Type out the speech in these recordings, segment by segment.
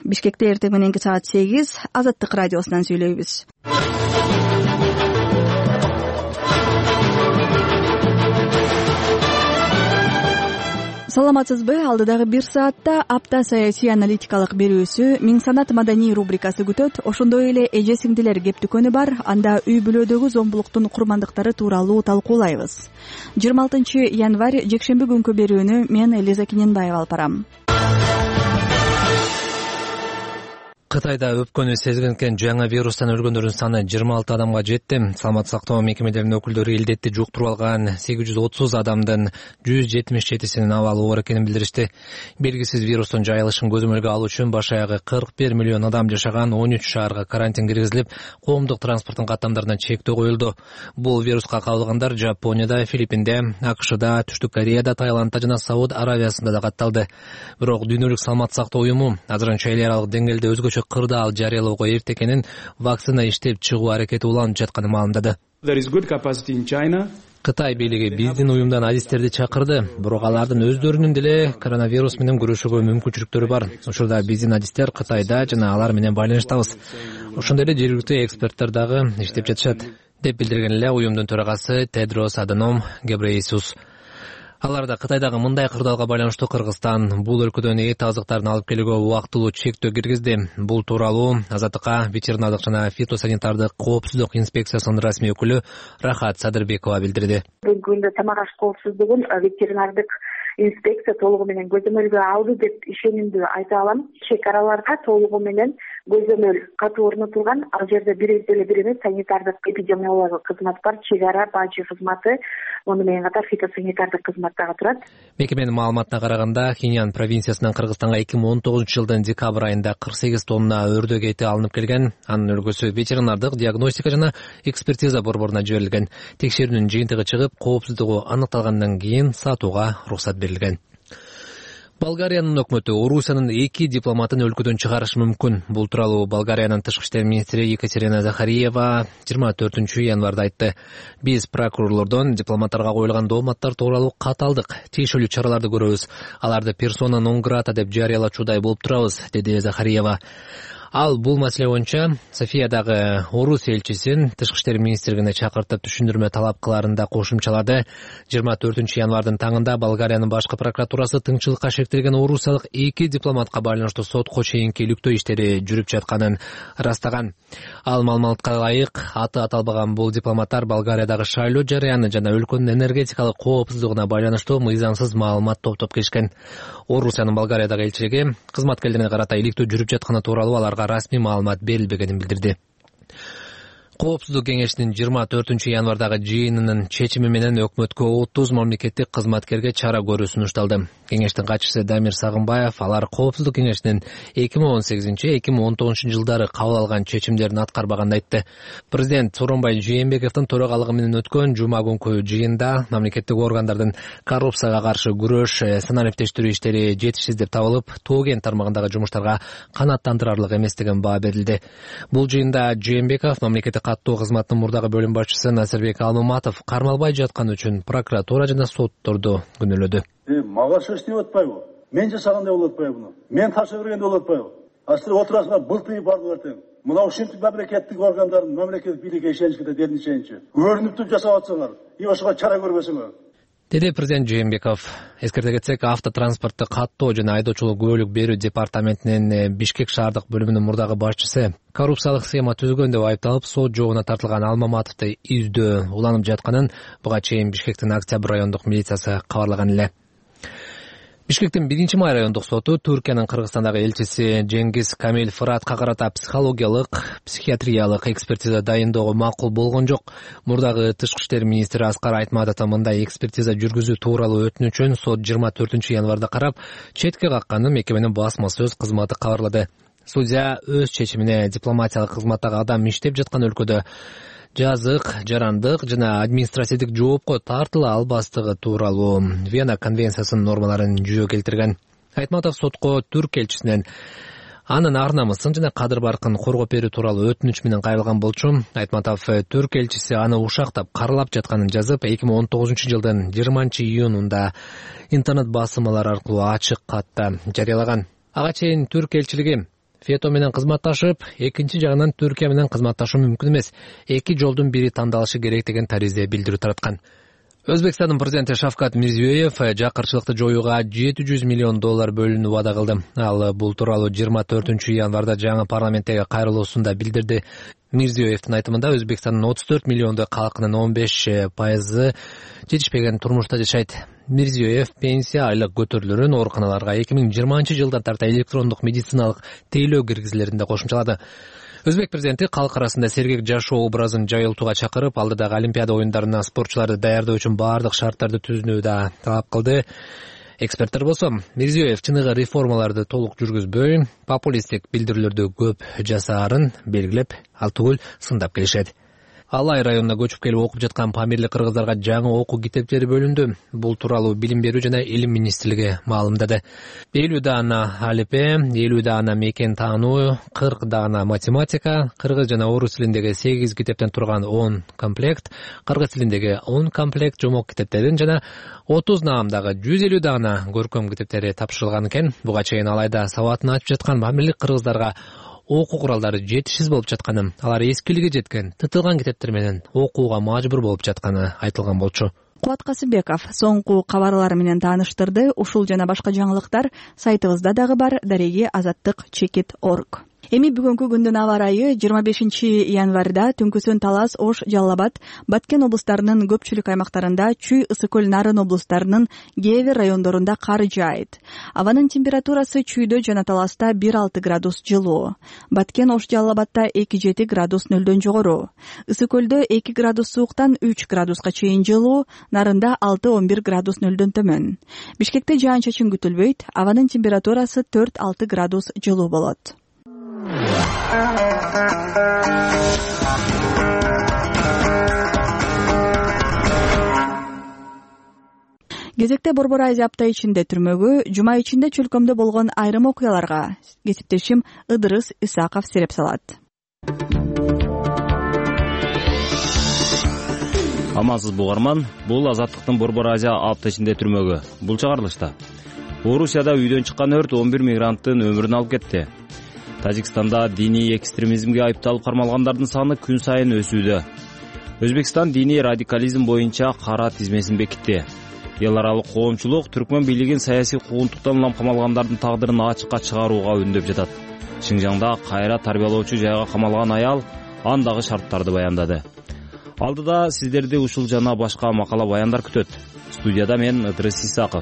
Бишкекте эртең мененки саат 8 Азаттык радиосунан сүйлөйбүз. Саламатсызбы? Алдыдагы бир саатта апта саясий аналитикалык берүүсү Миң санат маданий рубрикасы күтөт. Ошондой эле эже сиңдилер кептикөнү бар. Анда үй бүлөдөгү зомбулуктун курмандыктары тууралуу талкуулайбыз. 26 январь жекшемби күнкү берүүнү мен Элиза Киненбаева алып барам. Кытайда өпкөнү сезгенкен жаңа вирустан өлгөндөрдүн саны 26 адамга жетти. Саламаттык сактоо мекемелеринин өкүлдөрү илдетти жуктуруп алган 830 адамдын 177синин абалы оор экенин билдиришти. Белгисиз вирустун жайылышын көзөмөлгө алуу үчүн баш аягы 41 миллион адам жашаган 13 шаарга карантин киргизилип, коомдук транспорттун каттамдарына чектөө коюлду. Бул вируска кабылгандар Жапонияда, Филиппинде, АКШда, Түштүк Кореяда, Таиландда жана Сауд Аравиясында да катталды. Бирок Дүйнөлүк саламаттык сактоо уюму азырынча эл аралык деңгээлде өзгөчө кырдаал жарыялоого эрте экенин, вакцина иштеп чыгуу аракети уланып жатканын маалымдады. Кытай бийлиги биздин уюмдан адистерди чакырды, бирок алардын өздөрүнүн деле коронавирус менен күрөшүүгө мүмкүнчүлүктөрү бар. Учурда биздин адистер Кытайда жана алар менен байланыштабыз. Ошондой эле жергиликтүү эксперттер дагы иштеп жатышат, деп билдирген эле уюмдун төрагасы Тедрос Аданом Гебрейесус. Аларда Кытайдагы мындай кырдаалга байланыштуу Кыргызстан бул өлкөдөн эт азыктарын алып келүүгө убактылуу чектөө киргизди. Бул тууралуу Азаттыкка ветеринардык жана фитосанитардык коопсуздук инспекциясынын расмий өкүлү Рахат Садырбекова билдирди. Бүгүнкү күндө тамак аш коопсуздугун ветеринардык инспекция толугу менен көзөмөлгө алды деп ишенимдүү айта алам. Чек араларда толугу менен көзөмөл катуу орнотулган. Ал жерде бир эмес санитардык эпидемиологиялык кызмат бар, чек ара бажы кызматы, муну менен катар фитосанитардык кызмат дагы турат. Мекеменин маалыматына караганда, Хиньян провинциясынан Кыргызстанга 2019 жылдын декабрь айында 48 тонна өрдөк эти алынып келген. Анын өлгөсү ветеринардык диагностика жана экспертиза борборуна жиберилген. Текшерүүнүн жыйынтыгы чыгып, коопсуздугу аныкталгандан кийин сатууга уруксат берилген. Болгариянын өкмөтү Орусиянын 2 дипломатын өлкөдөн чыгарышы мүмкүн. Бул тууралуу Болгариянын тышкы иштер министри Екатерина Захариева 24 январда айтты. Биз прокурорлордон дипломаттарга коюлган дооматтар тууралуу кат алдык. Тиешелүү чараларды көрөбүз. Аларды персона нон грата деп жарыялачуудай болуп турабыз, деди Захариева. Ал бул маселе боюнча Софиядагы Орусия элчисин тышкы иштер министрлигине чакыртып түшүндүрмө талап кылаарында кошумчалады. 24 январдын таңында Болгариянын башкы прокуратурасы тыңчылыкка шектелген орусиялык 2 дипломатка байланыштуу сотко чейинки иликтөө иштери жүрүп жатканын ырастаган. Ал маалыматка ылайык, аты аталбаган бул дипломаттар Болгариядагы шайлоо жарыяны жана өлкөнүн энергетикалык коопсуздугуна байланыштуу мыйзамсыз маалымат топтоп келишкен. Орусиянын Болгариядагы элчилиги кызматкерлерине карата иликтөө жүрүп жатканы тууралуу аларга расмий маалымат берилбегенин билдирди. Коопсуздук кеңешинин 24 январдагы жыйынынын чечими менен өкмөткө 30 мамлекеттик кызматкерге чара көрүү сунушталды. Кеңештин катчысы Дамир Сагынбаев алар коопсуздук кеңешинин 2018-2019 жылдары кабыл алган чечимдерин аткарбаганын айтты. Президент Сооронбай Жээнбековдун төрагалыгы менен өткөн жума күнкү жыйында мамлекеттик органдардын коррупцияга каршы күрөш санариптештирүү иштери жетишсиз деп табылып, Тоо Кен тармагындагы жумуштарга канааттандырарлык эмес деген баа берилди. Бул жыйында Жээнбеков мамлекеттик каттоо кызматынын мурдагы бөлүм башчысы Насырбек Алмаматов кармалбай жаткан үчүн прокуратура жана сотторду күнөөлөдү. Мага иштеп атпайбы? Мен жасагандай болуп атпайбы буну? Мен тапшырып бергенде болуп атпайбы? Астыр отурасыңар былтый бардылар тең. Мына ушинтип мамлекеттик органдардын, мамлекеттик бийликке ишеничке дерин ишеничи. Көрүнүп жасап атсаңар, ошого чара көрбөсөңөр. Деди президент Жээнбеков. Эскерте кетсек, автотранспортты каттоо жана айдоочулук күбөлүк берүү департаментинин Бишкек шаардык бөлүмүнүн мурдагы башчысы коррупциялык схема түзгөн деп айыпталып, сот жообуна тартылган Алмаматовду издөө уланып жатканын буга чейин Бишкектин Октябрь райондук милициясы кабарлаган эле. Бишкектин 1-май райондук соту Түркиянын Кыргызстандагы элчиси Жеңгиз Камил Фыратка карата психологиялык, психиатриялык экспертиза дайындоого макул болгон жок. Мурдагы тышкы иштер министри Аскар Айтматовдун мындай экспертиза жүргүзүү тууралуу өтүнүчүн сот 24 январда карап, четке какканын мекеменин басма сөз кызматы кабарлады. Судья өз чечимине дипломатиялык кызматтагы адам иштеп жаткан өлкөдө жазык, жарандык жана административдик жоопко тартыла албастыгы тууралуу Вена конвенциясынын нормаларын жүзөгө келтирген. Айтматов сотко түрк элчисинен анын ар намысын жана кадыр баркын коргоп берүү тууралуу өтүнүч менен кайрылган болчу. Айтматов түрк элчиси аны ушактап, каралап жатканын жазып, 2019 жылдын 20 июнунда интернет басымалар аркылуу ачык катта жарыялаган. Ага чейин түрк элчилиги ФЕТО менен кызматташып, экинчи жагынан Түркия менен кызматташуу мүмкүн эмес. Эки жолдун бири тандалышы керек деген таризе билдирүү тараткан. Өзбекстандын президенти Шавкат Мирзиёев жакырчылыкты жоюуга $700 миллион бөлүүнү вада кылды. Ал бул тууралуу 24 январда жаңы парламенттеги кайрылуусунда билдирди. Мирзиёевдин айтымында Өзбекстандын 34 миллиондой калкынын 15% жетишпеген турмушта жашайт. Мирзиёев пенсия айлык көтөрүлөрүн ооруканаларга 2020-жылдан тарта электрондук медициналык тейлөө киргизилерин да кошумчалады. Өзбек президенти калк арасында сергек жашоо образын жайылтууга чакырып, алдыдагы Олимпиада оюндарына спортчуларды даярдоо үчүн баардык шарттарды түзүүнү да талап кылды. Эксперттер болсо, Мирзиёев чыныгы реформаларды толук жүргүзбөй, популисттик билдирүүлөрдү көп жасаарын белгилеп, ал түгүл сындап келишет. Алай районуна көчүп келип окуп жаткан памирлик кыргыздарга жаңы окуу китептери бөлүндү. Бул тууралуу Билим берүү жана Илим министрлиги маалымдады. 50 даана алипе, 50 даана мекен таануу, 40 даана математика, кыргыз жана орус тилиндеги 8 китептен турган 10 комплект, кыргыз тилиндеги 10 комплект жомок китептерин жана 30 наамдагы 150 даана көркөм китептери тапшырылган экен. Буга чейин Алайда сабатын ачып жаткан памирлик кыргыздарга окуу куралдары жетишсиз болуп жатканын, алар эскилиги жеткен, тытылган китептер менен окууга мажбур болуп жатканы айтылган болчу. Кубат Касымбеков соңку кабарлар менен тааныштырды. Ушул жана башка жаңылыктар сайтыбызда дагы бар, daregi-azattik.org. Эми бүгүнкү күндүн аба ырайы 25 январда түнкүсүн Талас, Ош, Жалал Абад, Баткен облустарынын көпчүлүк аймактарында, Чүй, Ысык көл, Нарын облустарынын кээ бир райондорунда кар жаайт. Абанын температурасы Чүйдө жана Таласта 1-6 градус жылуу. Баткен, Ош, Жалал Абадта 2-7 градус нөлдөн жогору. Ысык көлдө 2 градус сууктан 3 градуска чейин жылуу, Нарында 6-11 градус нөлдөн төмөн. Бишкекте жаан-чачын күтүлбөйт. Абанын температурасы 4-6 градус жылуу болот. Кезекте Борбор Азия апта ичинде түрмөгү, жума ичинде чөлкөмдө болгон айрым окуяларга кесиптешим Ыдырыс Исаков сереп салат. Амансыз бугарман, бул Азаттыктын Борбор Азия апта ичинде түрмөгү. Бул чыгарылышта Орусияда үйдөн чыккан өрт 11 мигранттын өмүрүн алып кетти. Тажикстанда диний экстремизмге айыпталып кармалгандардын саны күн сайын өсүүдө. Өзбекстан диний радикализм боюнча кара тизмесин бекитти. Эл аралык коомчулук түркмөн бийлигин саясий куугунтуктан улам камалгандардын тагдырын ачыкка чыгарууга үндөп жатат. Шинжаңда кайра тарбиялоочу жайга камалган аял андагы шарттарды баяндады. Алдыда сиздерди ушул жана башка макала баяндар күтөт. Студияда мен Ыдырыс Исаков.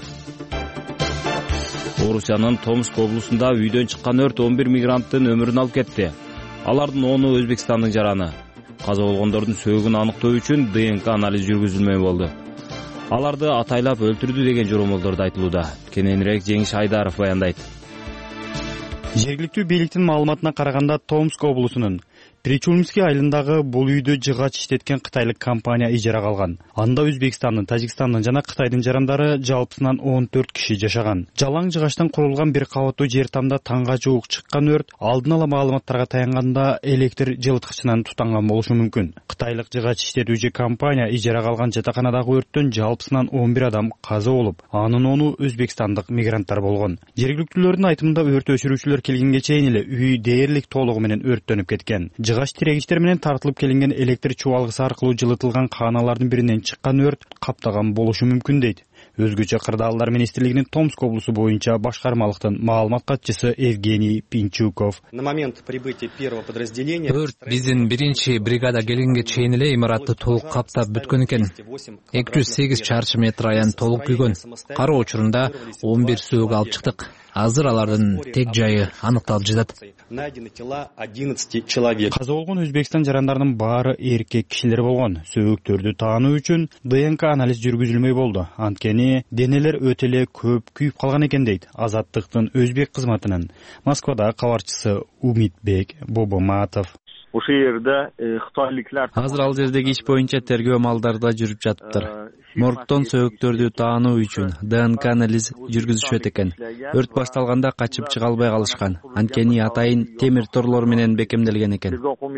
Орусиянын Томск облусунда үйдөн чыккан өрт 11 мигранттын өмүрүн алып кетти. Алардын 10-у Өзбекстандын жараны. Каза болгондордун сөөгүн аныктоо үчүн ДНК анализ жүргүзүлмөй болду. Аларды атайлап өлтүрдү деген жоромолдорду айтылууда. Кененирээк Жеңиш Айдаров баяндайт. Жергиликтүү бийликтин маалыматына караганда Томск облусунун Причурмский айылындагы бул үйдө жыгач иштеткен кытайлык компания ижарага алган. Анда Өзбекстандын, Тажикстандын жана Кытайдын жарандары жалпысынан 14 киши жашаган. Жалаң жыгачтан курулган бир кабаттуу жер тамда таңга жуук чыккан өрт алдын ала маалыматтарга таянганда электр жылыткычынан тутанган болушу мүмкүн. Кытайлык жыгач иштетүүчү компания ижарага алган жатаканадагы өрттөн жалпысынан 11 адам каза болуп, анын 10-у өзбекстандык мигранттар болгон. Жергиликтүүлөрдүн айтымында өрт өчүрүүчүлөр келгенге чейин эле үй дээрлик толугу менен өрттөнүп кеткен. Жыгач тирегичтер менен тартылып келинген электр чубалгысы аркылуу жылытылган кааналардын биринен чыккан өрт каптаган болушу мүмкүн дейт. Өзгөчө Кырдаалдар министрлигинин Томск облусу боюнча башкармалыктын маалымат катчысы Евгений Пинчуков. На момент прибытия первого подразделения өрт биздин биринчи бригада келгенге чейин эле имаратты толук каптап бүткөн экен. 208 чарчы метр аян толук күйгөн. Кароо учурунда 11 сөөгү алып чыктык. Азыр алардын тек жайы аныкталып жатат. Найдены тела 11 человек. Каза болгон Өзбекстан жарандарынын баары эркек кишилер болгон. Сөөгүктөрдү таануу үчүн ДНК анализ жүргүзүлмөй болду. Анткени денелер өтө эле көп күйүп калган экен дейт Азаттыктын Өзбек кызматынын Москвадагы кабарчысы Умитбек Бобоматов. Ошол жерде кытайлыктар азыр ал жердеги иш боюнча тергөө малдары да жүрүп жатыптыр. Моргтон сөөгүктөрдү таануу үчүн ДНК анализ жүргүзүшөт экен. Өрт башталганда качып чыга албай калышкан. Анткени атайын темир торлор менен бекемделген экен.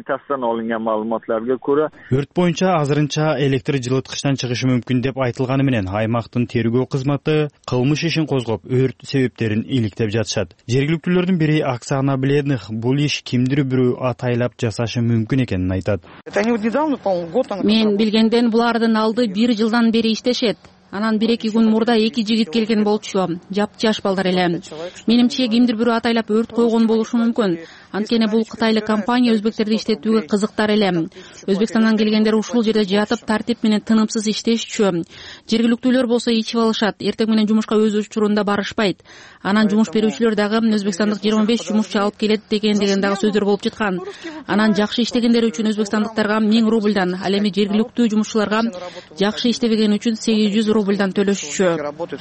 Өрт боюнча азырынча электр жылыткычтан чыгышы мүмкүн деп айтылганы менен аймактын тергөө кызматы кылмыш ишин козгоп, өрт себептерин иликтеп жатышат. Жергиликтүүлөрдүн бири Оксана Бледных бул иш кимдир бирөө атайлап жасашы мүмкүн экенин айтат. Мен билгенден булардын алды 1 жылдан бери иштешет. Анан 1-2 күн мурда 2 жигит келген болчу. Жапчаш балдар эле. Менимче кимдир бирөө атайлап өрт койгон болушу мүмкүн. Анткени бул кытайлык компания өзбектерди иштетүүгө кызыктар эле. Өзбекстандан келгендер ушул жерде жатып тартип менен тынымсыз иштешчү. Жергиликтүүлөр болсо ичип алышат. Эртең менен жумушка өз учурунда барышпайт. Анан жумуш берүүчүлөр дагы өзбекстандык 25 жумушчу алып келет деген дагы сөздөр болуп жаткан. Анан жакшы иштегендер үчүн өзбекстандыктарга 1000 рубльдан, ал эми жергиликтүү жумушчуларга жакшы иштебеген үчүн 800 рубльдан төлөшчү.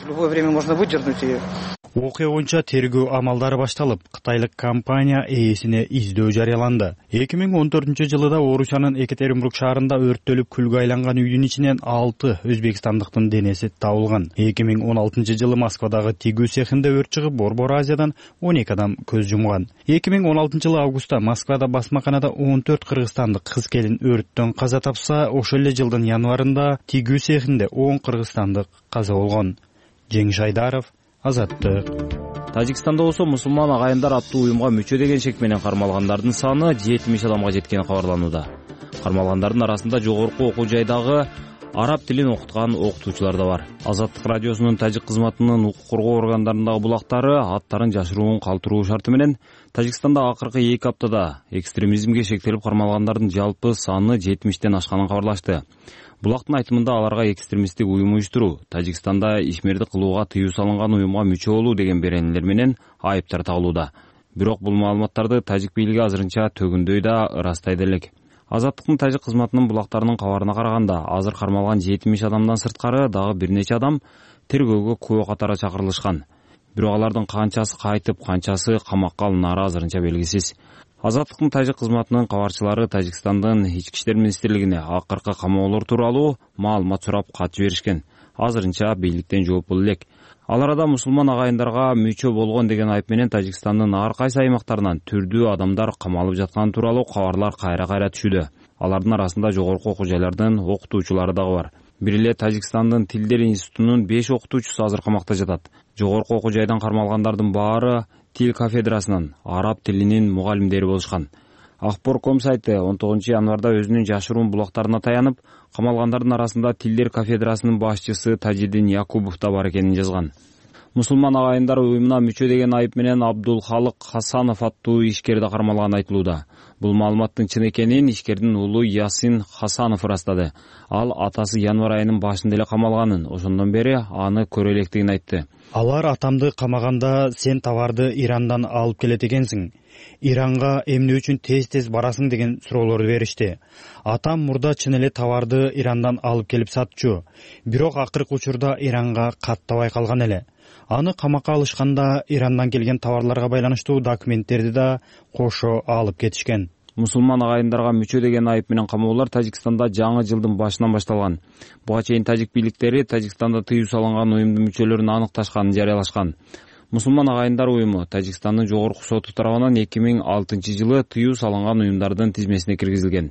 Окуя боюнча тергөө амалдары башталып, кытайлык компания ээсине издөө жарыяланды. 2014-жылы да Орусиянын Екатеринбург шаарында өрттөлүп күлгө айланган үйдүн ичинен 6 өзбекстандыктын денеси табылган. 2016-жылы Москвадагы тигүү цехинде өрт чыгып, Борбор Азиядан 12 адам көз жумган. 2016-жылы августта Москвада басмаканада 14 кыргызстандык кыз келин өрттөн каза тапса, ошол эле жылдын январында тигүү цехинде 10 кыргызстандык каза болгон. Жеңиш Айдаров, Азаттык. Тажикстанда болсо мусулман агайындар аттуу уюмга мүчө деген шек менен кармалгандардын саны 70 адамга жеткени кабарланууда. Кармалгандардын арасында жогорку окуу жайдагы араб тилин окуткан окутуучулар да бар. Азаттык радиосунун тажик кызматынын укук коргоо органдарындагы булактары аттарын жашыруун калтыруу шарты менен Тажикстанда акыркы 2 аптада экстремизмге шектелип кармалгандардын жалпы саны 70тен ашканын кабарлашты. Булактын айтымында аларга экстремисттик уюм уюштуруу, Тажикстанда ишмердик кылууга тыюу салынган уюмга мүчө болуу деген беренелер менен айыптар тагылууда. Бирок бул маалыматтарды тажик бийлиги азырынча төгүндөй да ырастайт элек. Азаттыктын тажик кызматынын булактарынын кабарына караганда, азыр кармалган 70 адамдан сырткары дагы бир нече адам тергөөгө күбө катары чакырылышкан. Бирок алардын канчасы кайтып, канчасы камакка алынары азырынча белгисиз. Азаттыктын тажик кызматынын кабарчылары Тажикстандын ички иштер министрлигине акыркы камоолор тууралуу маалымат сурап кат жиберишкен. Азырынча бийликтен жооп бул элек. Ал арада мусулман агайындарга мүчө болгон деген айып менен Тажикстандын ар кайсы аймактарынан түрдүү адамдар камалып жатканы тууралуу кабарлар кайра-кайра түшүүдө. Алардын арасында жогорку окуу жайлардын окутуучулары дагы бар. Бир эле Тажикстандын Тилдер институтунун 5 окутуучусу азыр камакта жатат. Жогорку окуу жайдан кармалгандардын баары тил кафедрасынын араб тилинин мугалимдери болушкан. Акбор.com сайты 19 январда өзүнүн жашыруун булактарына таянып, камалгандардын арасында Тилдер кафедрасынын башчысы Тажидин Якубов да бар экенин жазган. Мусулман агайындар уюмуна мүчө деген айып менен Абдул Халык Хасанов аттуу ишкер да кармалганы айтылууда. Бул маалыматтын чын экенин ишкердин уулу Ясин Хасанов ырастады. Ал атасы январ айынын башында эле камалганын, ошондон бери аны көрө электигин айтты. Алар атамды камаганда сен товарды Ирандан алып келет экенсиң. Иранга эмне үчүн тез-тез барасың деген суроолорду беришти. Атам мурда чын эле товарды Ирандан алып келип сатчу. Бирок акыркы учурда Иранга каттабай калган эле. Аны камакка алышканда Ирандан келген товарларга байланыштуу документтерди да кошо алып кетишкен. Мусулман агайындарга мүчө деген айып менен камоолор Тажикстанда жаңы жылдын башынан башталган. Буга чейин тажик бийликтери Тажикстанда тыюу салынган уюмдун мүчөлөрүн аныкташканын жарыялашкан. Мусулман агайындар уюму Тажикстандын жогорку соту тарабынан 2006-жылы тыюу салынган уюмдардын тизмесине киргизилген.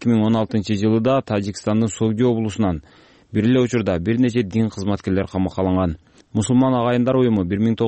2016-жылда Тажикстандын Совди облусунан бир эле учурда бир нече дин кызматкерлер камакка алынган. Мусулман агайындар уюму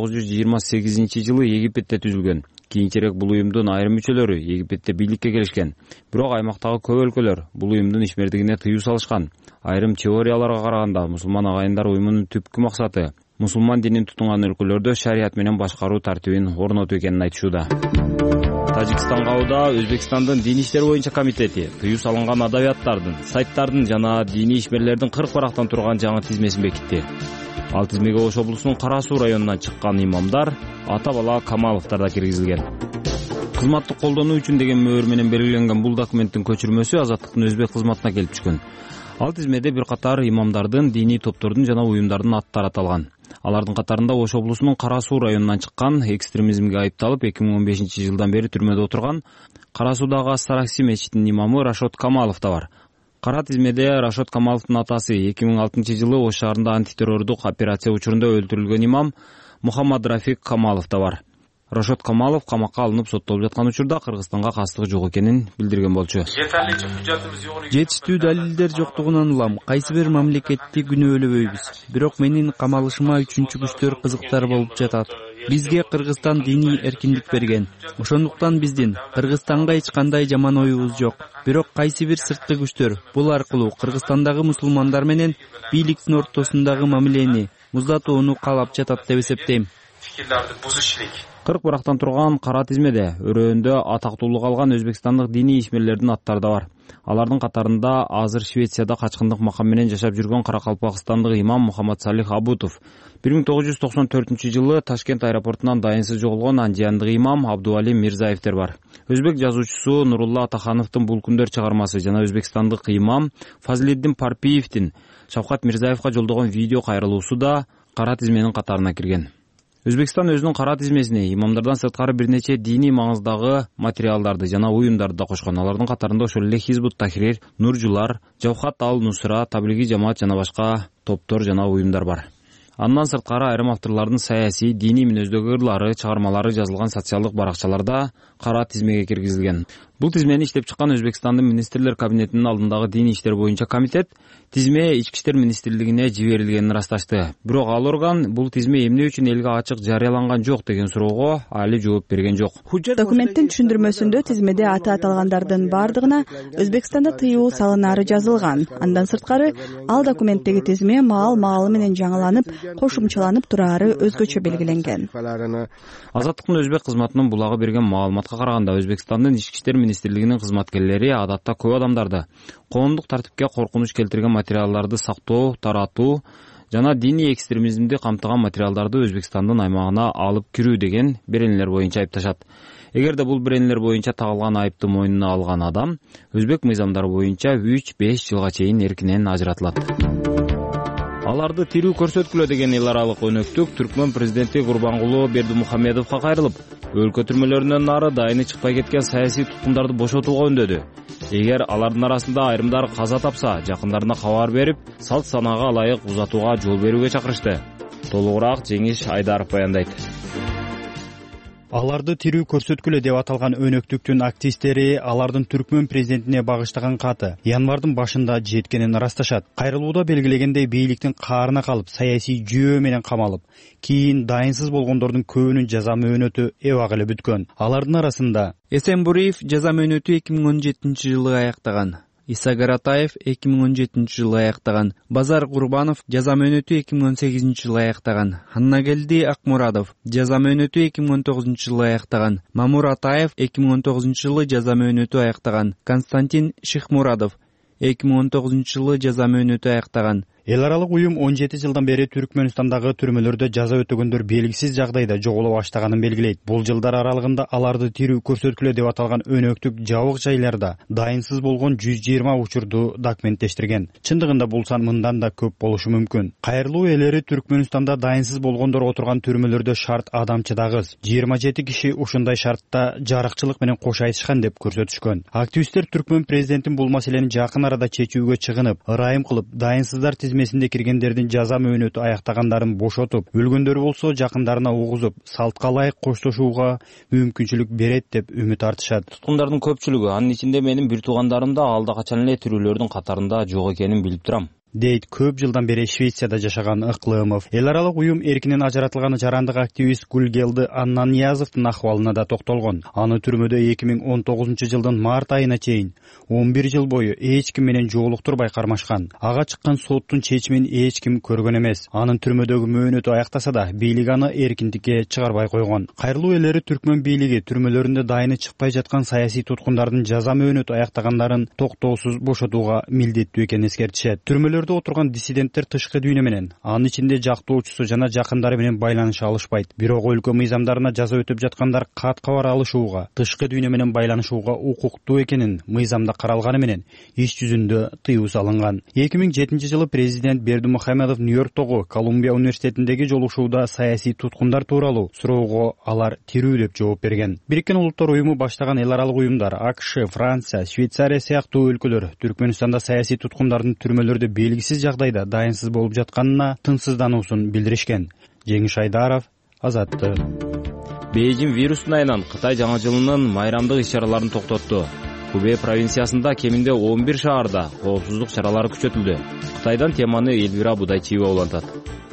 1928-жылы Египетте түзүлгөн. Кийинчерээк бул уюмдун айрым мүчөлөрү Египетте бийликке келишкен. Бирок аймактагы көп өлкөлөр бул уюмдун ишмердигине тыюу салышкан. Айрым теорияларга караганда мусулман агайындар уюмунун түпкү максаты мусулман динин тутунган өлкөлөрдө шарият менен башкаруу тартибин орнотуу экенин айтышууда. Тажикстан кабуда Өзбекстандын дин иштер боюнча комитети тыюу салынган адабияттардын, сайттардын жана дини ишмерлердин 40 барактан турган жаңы тизмесин бекитти. Ал тизмеге Ош облусунун Кара Суу районунан чыккан имамдар, ата-бала Камаловдор да киргизилген. Кызматты колдонуу үчүн деген мөөр менен белгиленген бул документтин көчүрмөсү Азаттыктын өзбек кызматына келип түшкөн. Ал тизмеде бир катар имамдардын, дини топтордун жана уюмдардын аттары аталган. Алардын катарында Ош облусунун Кара Суу районунан чыккан, экстремизмге айыпталып 2015-жылдан бери түрмөдө отурган Кара Суудагы Ас-Саракси мечитинин имамы Рашод Камалов да бар. Кара тизмеде Рашод Камаловдун атасы 2006-жылы Ош шаарында антитеррордук операция учурунда өлтүрүлгөн имам Мухаммад Рафик Камалов да бар. Рашод Камалов камакка алынып соттолуп жаткан учурда Кыргызстанга кастыгы жок экенин билдирген болчу. Жетиштүү далилдер жоктугунан улам кайсы бир мамлекетти күнөөлөбөйбүз. Бирок менин камалышыма үчүнчү күчтөр кызыктар болуп жатат. Бизге Кыргызстан диний эркиндик берген. Ошондуктан биздин Кыргызстанга эч кандай жаман оюбуз жок. Бирок кайсы бир сырткы күчтөр бул аркылуу Кыргызстандагы мусулмандар менен бийликтин ортосундагы мамилени муздатууну каалап жатат деп эсептейм. 40 турган кара тизмеде өрөөндө атактуулук алган өзбекстандык диний ишмерлердин аттары да бар. Алардын катарында азыр Швецияда качкындык макам менен жашап жүргөн Каракалпакстандык имам Мухаммад Салих Абутов, 1994-жылы Ташкент аэропортунан дайынсыз жоголгон андияндык имам Абдуалим Мирзаевдер бар. Өзбек жазуучусу Нурулла Атахановдун Бул күндөр чыгармасы жана өзбекстандык имам Фазлиддин Парпиевдин Шавкат Мирзаевга жолдогон видео кайрылуусу да кара тизменин катарына кирген. Өзбекстан өзүнүн кара тизмесине имамдардан сырткары бир нече диний маңыздагы материалдарды жана уюмдарды да кошкон. Алардын катарында ошол эле Хизбут Тахрир, Нуржулар, Жавхат ал-Нусра, Таблиги жамаат жана башка топтор жана уюмдар бар. Андан сырткары айрым авторлордун саясий, диний мүнөздөгү ырлары, чыгармалары жазылган социалдык баракчаларда кара тизмеге киргизилген. Бул тизмени иштеп чыккан Өзбекстандын министрлер кабинетинин алдындагы диний иштер боюнча комитет тизме Ички иштер министрлигине жиберилгенин ырасташты. Бирок ал орган бул тизме эмне үчүн элге ачык жарыяланган жок деген суроого али жооп берген жок. Документтин түшүндүрмөсүндө тизмеде аты аталгандардын бардыгына Өзбекстанда тыюу салынары жазылган. Андан сырткары ал документтеги тизме маал менен жаңыланып, кошумчаланып турары өзгөчө белгиленген. Азаттыктын өзбек кызматынын булагы берген маалыматка караганда Өзбекстандын Ички иштер министрлигинин кызматкерлери адатта көп адамдарды коомдук тартипке коркунуч келтирген материалдарды сактоо, таратуу жана диний экстремизмди камтыган материалдарды Өзбекстандын аймагына алып кирүү деген беренелер боюнча айыпташат. Эгерде бул беренелер боюнча тагылган айыпты мойнуна алган адам өзбек мыйзамдары боюнча 3-5 жылга чейин эркинен ажыратылат. Аларды тирүү көрсөткүлө деген эл аралык өнөктүк Түркмөн президенти Гурбангулу Бердимухамедовго кайрылып, өлкө түрмөлөрүнөн нары дайыны чыкпай кеткен саясий туткундарды бошотууга үндөдү. Эгер алардын арасында айрымдары каза тапса, жакындарына кабар берип, салт санаага ылайык узатууга жол берүүгө чакырышты. Толугураак Жеңиш Айдаров баяндайт. Аларды тирүү көрсөткүлө деп аталган өнөктүктүн активисттери алардын Түркмөн президентине багыштаган каты январдын башында жеткенин ырасташат. Кайрылууда белгилегендей бийликтин каарына калып, саясий жүйөө менен камалып, кийин дайынсыз болгондордун көбүнүн жаза мөөнөтү эбак эле бүткөн. Алардын арасында Эсенбуриев жаза мөөнөтү 2017-жылы аяктаган. Иса Гаратаев 2017-жылы аяктаган. Базар Курбанов жаза мөөнөтү 2018-жылы аяктаган. Аннагелди Акмурадов жаза мөөнөтү 2019-жылы аяктаган. Мамур Атаев 2019-жылы жаза мөөнөтү аяктаган. Константин Шихмурадов 2019-жылы жаза мөөнөтү аяктаган. Эл аралык уюм 17 жылдан бери Түркмөнстандагы түрмөлөрдө жаза өтөгөндөр белгисиз жагдайда жоголуп баштаганын белгилейт. Бул жылдар аралыгында аларды тирүү көрсөткүлө деп аталган өнөктүк жабык жайларда дайынсыз болгон 120 учурду документтештирген. Чындыгында бул сан мындан да көп болушу мүмкүн. Кайрылуу ээлери Түркмөнстанда дайынсыз болгондор отурган түрмөлөрдө шарт адамчыдагыз. 27 киши ушундай шартта жарыкчылык менен кош айтышкан деп көрсөтүшкөн. Активисттер Түркмөн президентин бул маселени жакын арада чечүүгө чыгынып, ырайым кылып, дайынсыздар тизмесинде киргендердин жаза мөөнөтү аяктагандарын бошотуп, өлгөндөр болсо жакындарына угузуп, салтка ылайык коштошууга мүмкүнчүлүк берет деп үмүт артышат. Туткундардын көпчүлүгү, анын ичинде менин бир туугандарым да алда качан эле тирүүлөрдүн катарында жок экенин билип турам, дейт көп жылдан бери Швецияда жашаган Ыклымов. Эл аралык уюм эркинен ажыратылган жарандык активист Гулгелди Аннанияздын акыбалына да токтолгон. Аны түрмөдө 2019-жылдын март айына чейин 11 жыл бою эч ким менен жоолуктурбай кармашкан. Ага чыккан соттун чечимин эч ким көргөн эмес. Анын түрмөдөгү мөөнөтү аяктаса да, бийлик аны эркиндикке чыгарбай койгон. Кайрылуу ээлери Түркмөн бийлиги түрмөлөрүндө дайыны чыкпай жаткан саясий туткундардын жаза мөөнөтү аяктагандарын токтоосуз бошотууга милдеттүү экенин эскертишет. Түрмөлөр өлкөлөрдө отурган диссиденттер тышкы дүйнө менен, анын ичинде жактоочусу жана жакындары менен байланыша алышпайт. Бирок өлкө мыйзамдарына жаза өтүп жаткандар кат кабар алышууга, тышкы дүйнө менен байланышууга укуктуу экенин мыйзамда каралганы менен иш жүзүндө тыюу салынган. 2007-жылы президент Бердимухамедов Нью-Йорктогу Колумбия университетиндеги жолугушууда саясий туткундар тууралуу суроого алар тирүү деп жооп берген. Бириккен Улуттар уюму баштаган эл аралык уюмдар АКШ, Франция, Швейцария сыяктуу өлкөлөр Түркмөнстанда саясий туткундардын түрмөлөрдө белгисиз жагдайда дайынсыз болуп жатканына тынчсыздануусун билдиришкен. Жеңиш Айдаров, Азаттык. Бейжин вирустун айынан Кытай жаңы жылынын майрамдык иш-чараларын токтотту. Хубей провинциясында кеминде 11 шаарда коопсуздук чаралары күчөтүлдү. Кытайдан теманы Элвира Будайчиева улантат.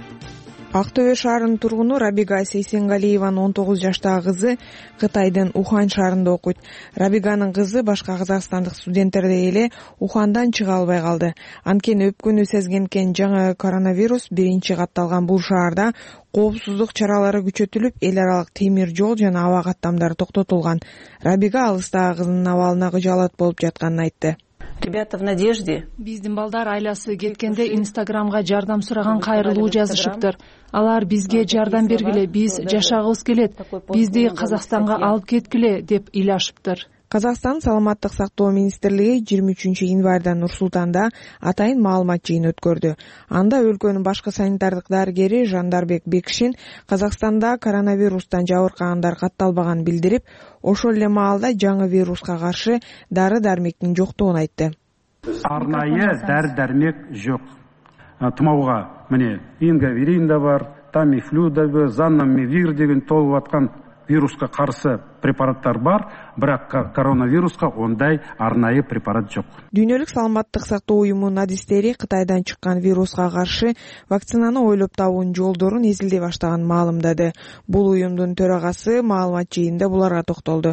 Ак Төбө шаарынын тургуну Рабига Сейсенгалиеванын 19 жаштагы кызы Кытайдын Ухань шаарында окуйт. Рабиганын кызы башка казакстандык студенттердей эле Ухандан чыга албай калды. Анткени өпкөнү сезгенкен жаңы коронавирус биринчи катталган бул шаарда коопсуздук чаралары күчөтүлүп, эл аралык темир жол жана аба каттамдары токтотулган. Рабига алыстагы кызынын абалына кыжаалат болуп жатканын айтты. Ребята в надежде. Биздин балдар айласы кеткенде Инстаграмга жардам сураган кайрылуу жазышыптыр. Алар бизге жардам бергиле, биз жашагыбыз келет, бизди Казакстанга алып кеткиле деп ыйлашыптыр. Казакстан саламаттык сактоо министрлиги 23 январда Нур-Султанда атайын маалымат жыйын өткөрдү. Анда өлкөнүн башкы санитардык дарыгери Жандарбек Бекшин Казакстанда коронавирустан жабыркагандар катталбаганын билдирип, ошол эле маалда жаңы вируска каршы дары-дармектин жоктугун айтты. Арнайы дары-дармек жок. Тумауга міне ингаверин да бар, тамифлю да бар, занамивир деген толуп аткан вируска каршы препараттар бар, бирок коронавируска ондай арнайы препарат жок. Дүйнөлүк саламаттык сактоо уюмунун адистери Кытайдан чыккан вируска каршы вакцинаны ойлоп табуунун жолдорун эзилдей баштаганын маалымдады. Бул уюмдун төрагасы маалымат жыйында буларга токтолду.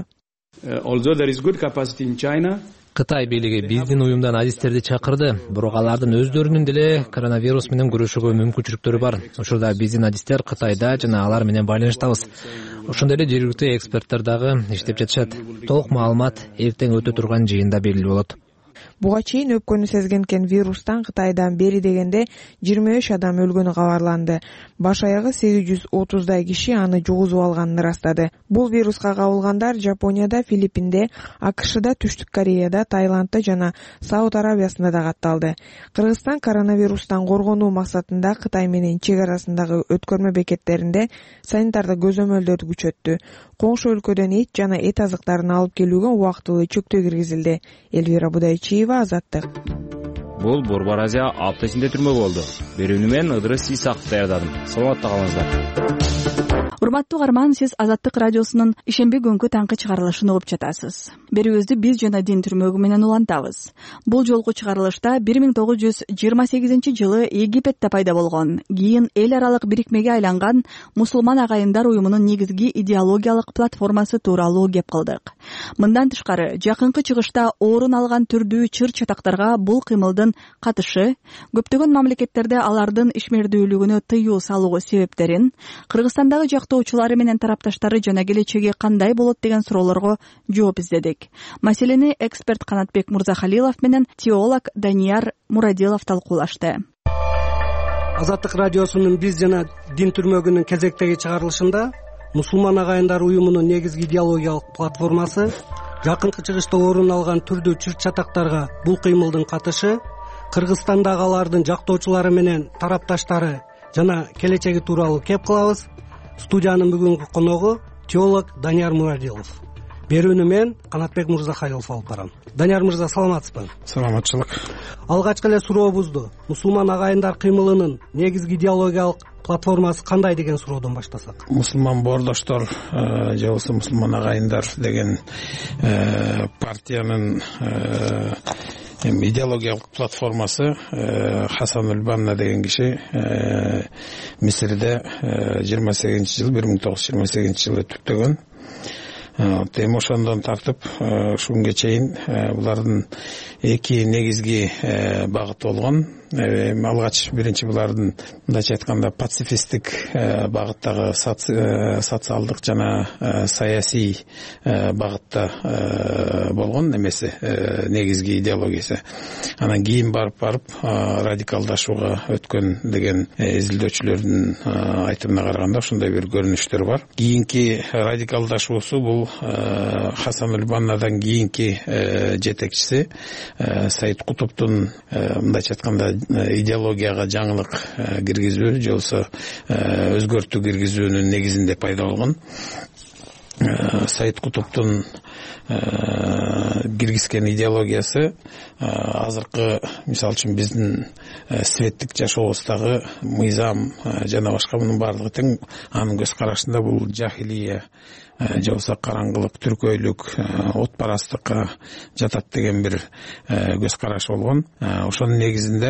Кытай бийлиги биздин уюмдан адистерди чакырды, бирок алардын өздөрүнүн деле коронавирус менен күрөшүүгө мүмкүнчүлүктөрү бар. Ошурда биздин адистер Кытайда жана алар менен байланыштабыз. Ошондой эле жергиликтүү эксперттер дагы иштеп жатышат. Толук маалымат эртең өтө турган жыйында белгилүү болот. Буга чейин өпкөнү сезгенкен вирустан Кытайдан бери дегенде 23 адам өлгөнү кабарланды. Баш аягы 830дай киши аны жугузуп алганын ырастады. Бул вируска кабылгандар Жапонияда, Филиппинде, АКШда, Түштүк Кореяда, Таиландда жана Сауд Арабиясында да катталды. Кыргызстан коронавирустан коргонуу максатында Кытай менен чек арасындагы өткөрмө бекеттеринде санитардык көзөмөлдөрдү күчөттү. Коңшу өлкөдөн эт жана эт азыктарын алып келүүгө убактылуу чектөө киргизилди. Элвира Будайчиева, Азаттык. Бул Борбор Азия апта ичинде түрмөгө болду. Берүүнү мен Ыдырыс Исаков даярдадым. Саламатта калыңыздар. Урматтуу угарман, сиз Азаттык радиосунун ишемби күнгү таңкы чыгарылышын угуп жатасыз. Берүүбүздү биз жана дин түрмөгү менен улантабыз. Бул жолку чыгарылышта 1928-жылы Египетте пайда болгон, кийин эл аралык бирикмеге айланган мусулман агайындар уюмунун негизги идеологиялык платформасы тууралуу кеп кылдык. Мындан тышкары, жакынкы чыгышта орун алган түрдүү чыр-чатактарга бул кыймылдын катышы, көптөгөн мамлекеттерде алардын ишмердүүлүгүнө тыюу салуу себептерин, Кыргызстандагы жактоочулары менен тарапташтары жана келечеги кандай болот деген суроолорго жооп издедик. Маселени эксперт Канатбек Мурзахалилов менен теолог Данияр Мурадилов талкуулашты. Азаттык радиосунун биз жана дин түрмөгүнүн кезектеги чыгарылышында мусулман агайындар уюмунун негизги идеологиялык платформасы, жакынкы чыгышта орун алган түрдүү чыр-чатактарга бул кыймылдын катышы, Кыргызстандагы алардын жактоочулары менен тарапташтары жана келечеги тууралуу кеп кылабыз. Студиянын бүгүнкү коногу теолог Данияр Мурадилов. Берүүнү мен Канатбек Мурзахалилов алып барам. Данияр мырза, саламатсызбы? Саламатчылык. Алгачкы эле сурообузду мусулман агайындар кыймылынын негизги идеологиялык платформасы кандай деген суроодон баштасак. Мусулман боордоштор же болбосо мусулман агайындар деген партиянын идеологиялык платформасы Хасан Банна деген киши Мисирде 1928-жылы түптөгөн. Эми ошондон тартып ушунга чейин булардын эки негизги багыты болгон. алгач биринчи булардын мындайча айтканда пацифисттик багыттагы социалдык жана саясий багытта болгон эмеси негизги идеологиясы. Анан кийин барып радикалдашууга өткөн деген изилдөөчүлөрдүн айтымына караганда ошондой бир көрүнүштөр бар. Кийинки радикалдашуусу бул Хасан Баннадан кийинки жетекчиси Саид Кутуптун мындайча айтканда идеологияга жаңылык киргизүү же болбосо өзгөртүү киргизүүнүн негизинде пайда болгон. Саид Кутуптун киргизген идеологиясы азыркы мисалы үчүн биздин светтик жашообуздагы мыйзам жана башка мунун баардыгы тең анын көз карашында бул жахилия же болбосо караңгылык, түркөйлүк, отпарастыкка жатат деген бир көз караш болгон. Ошонун негизинде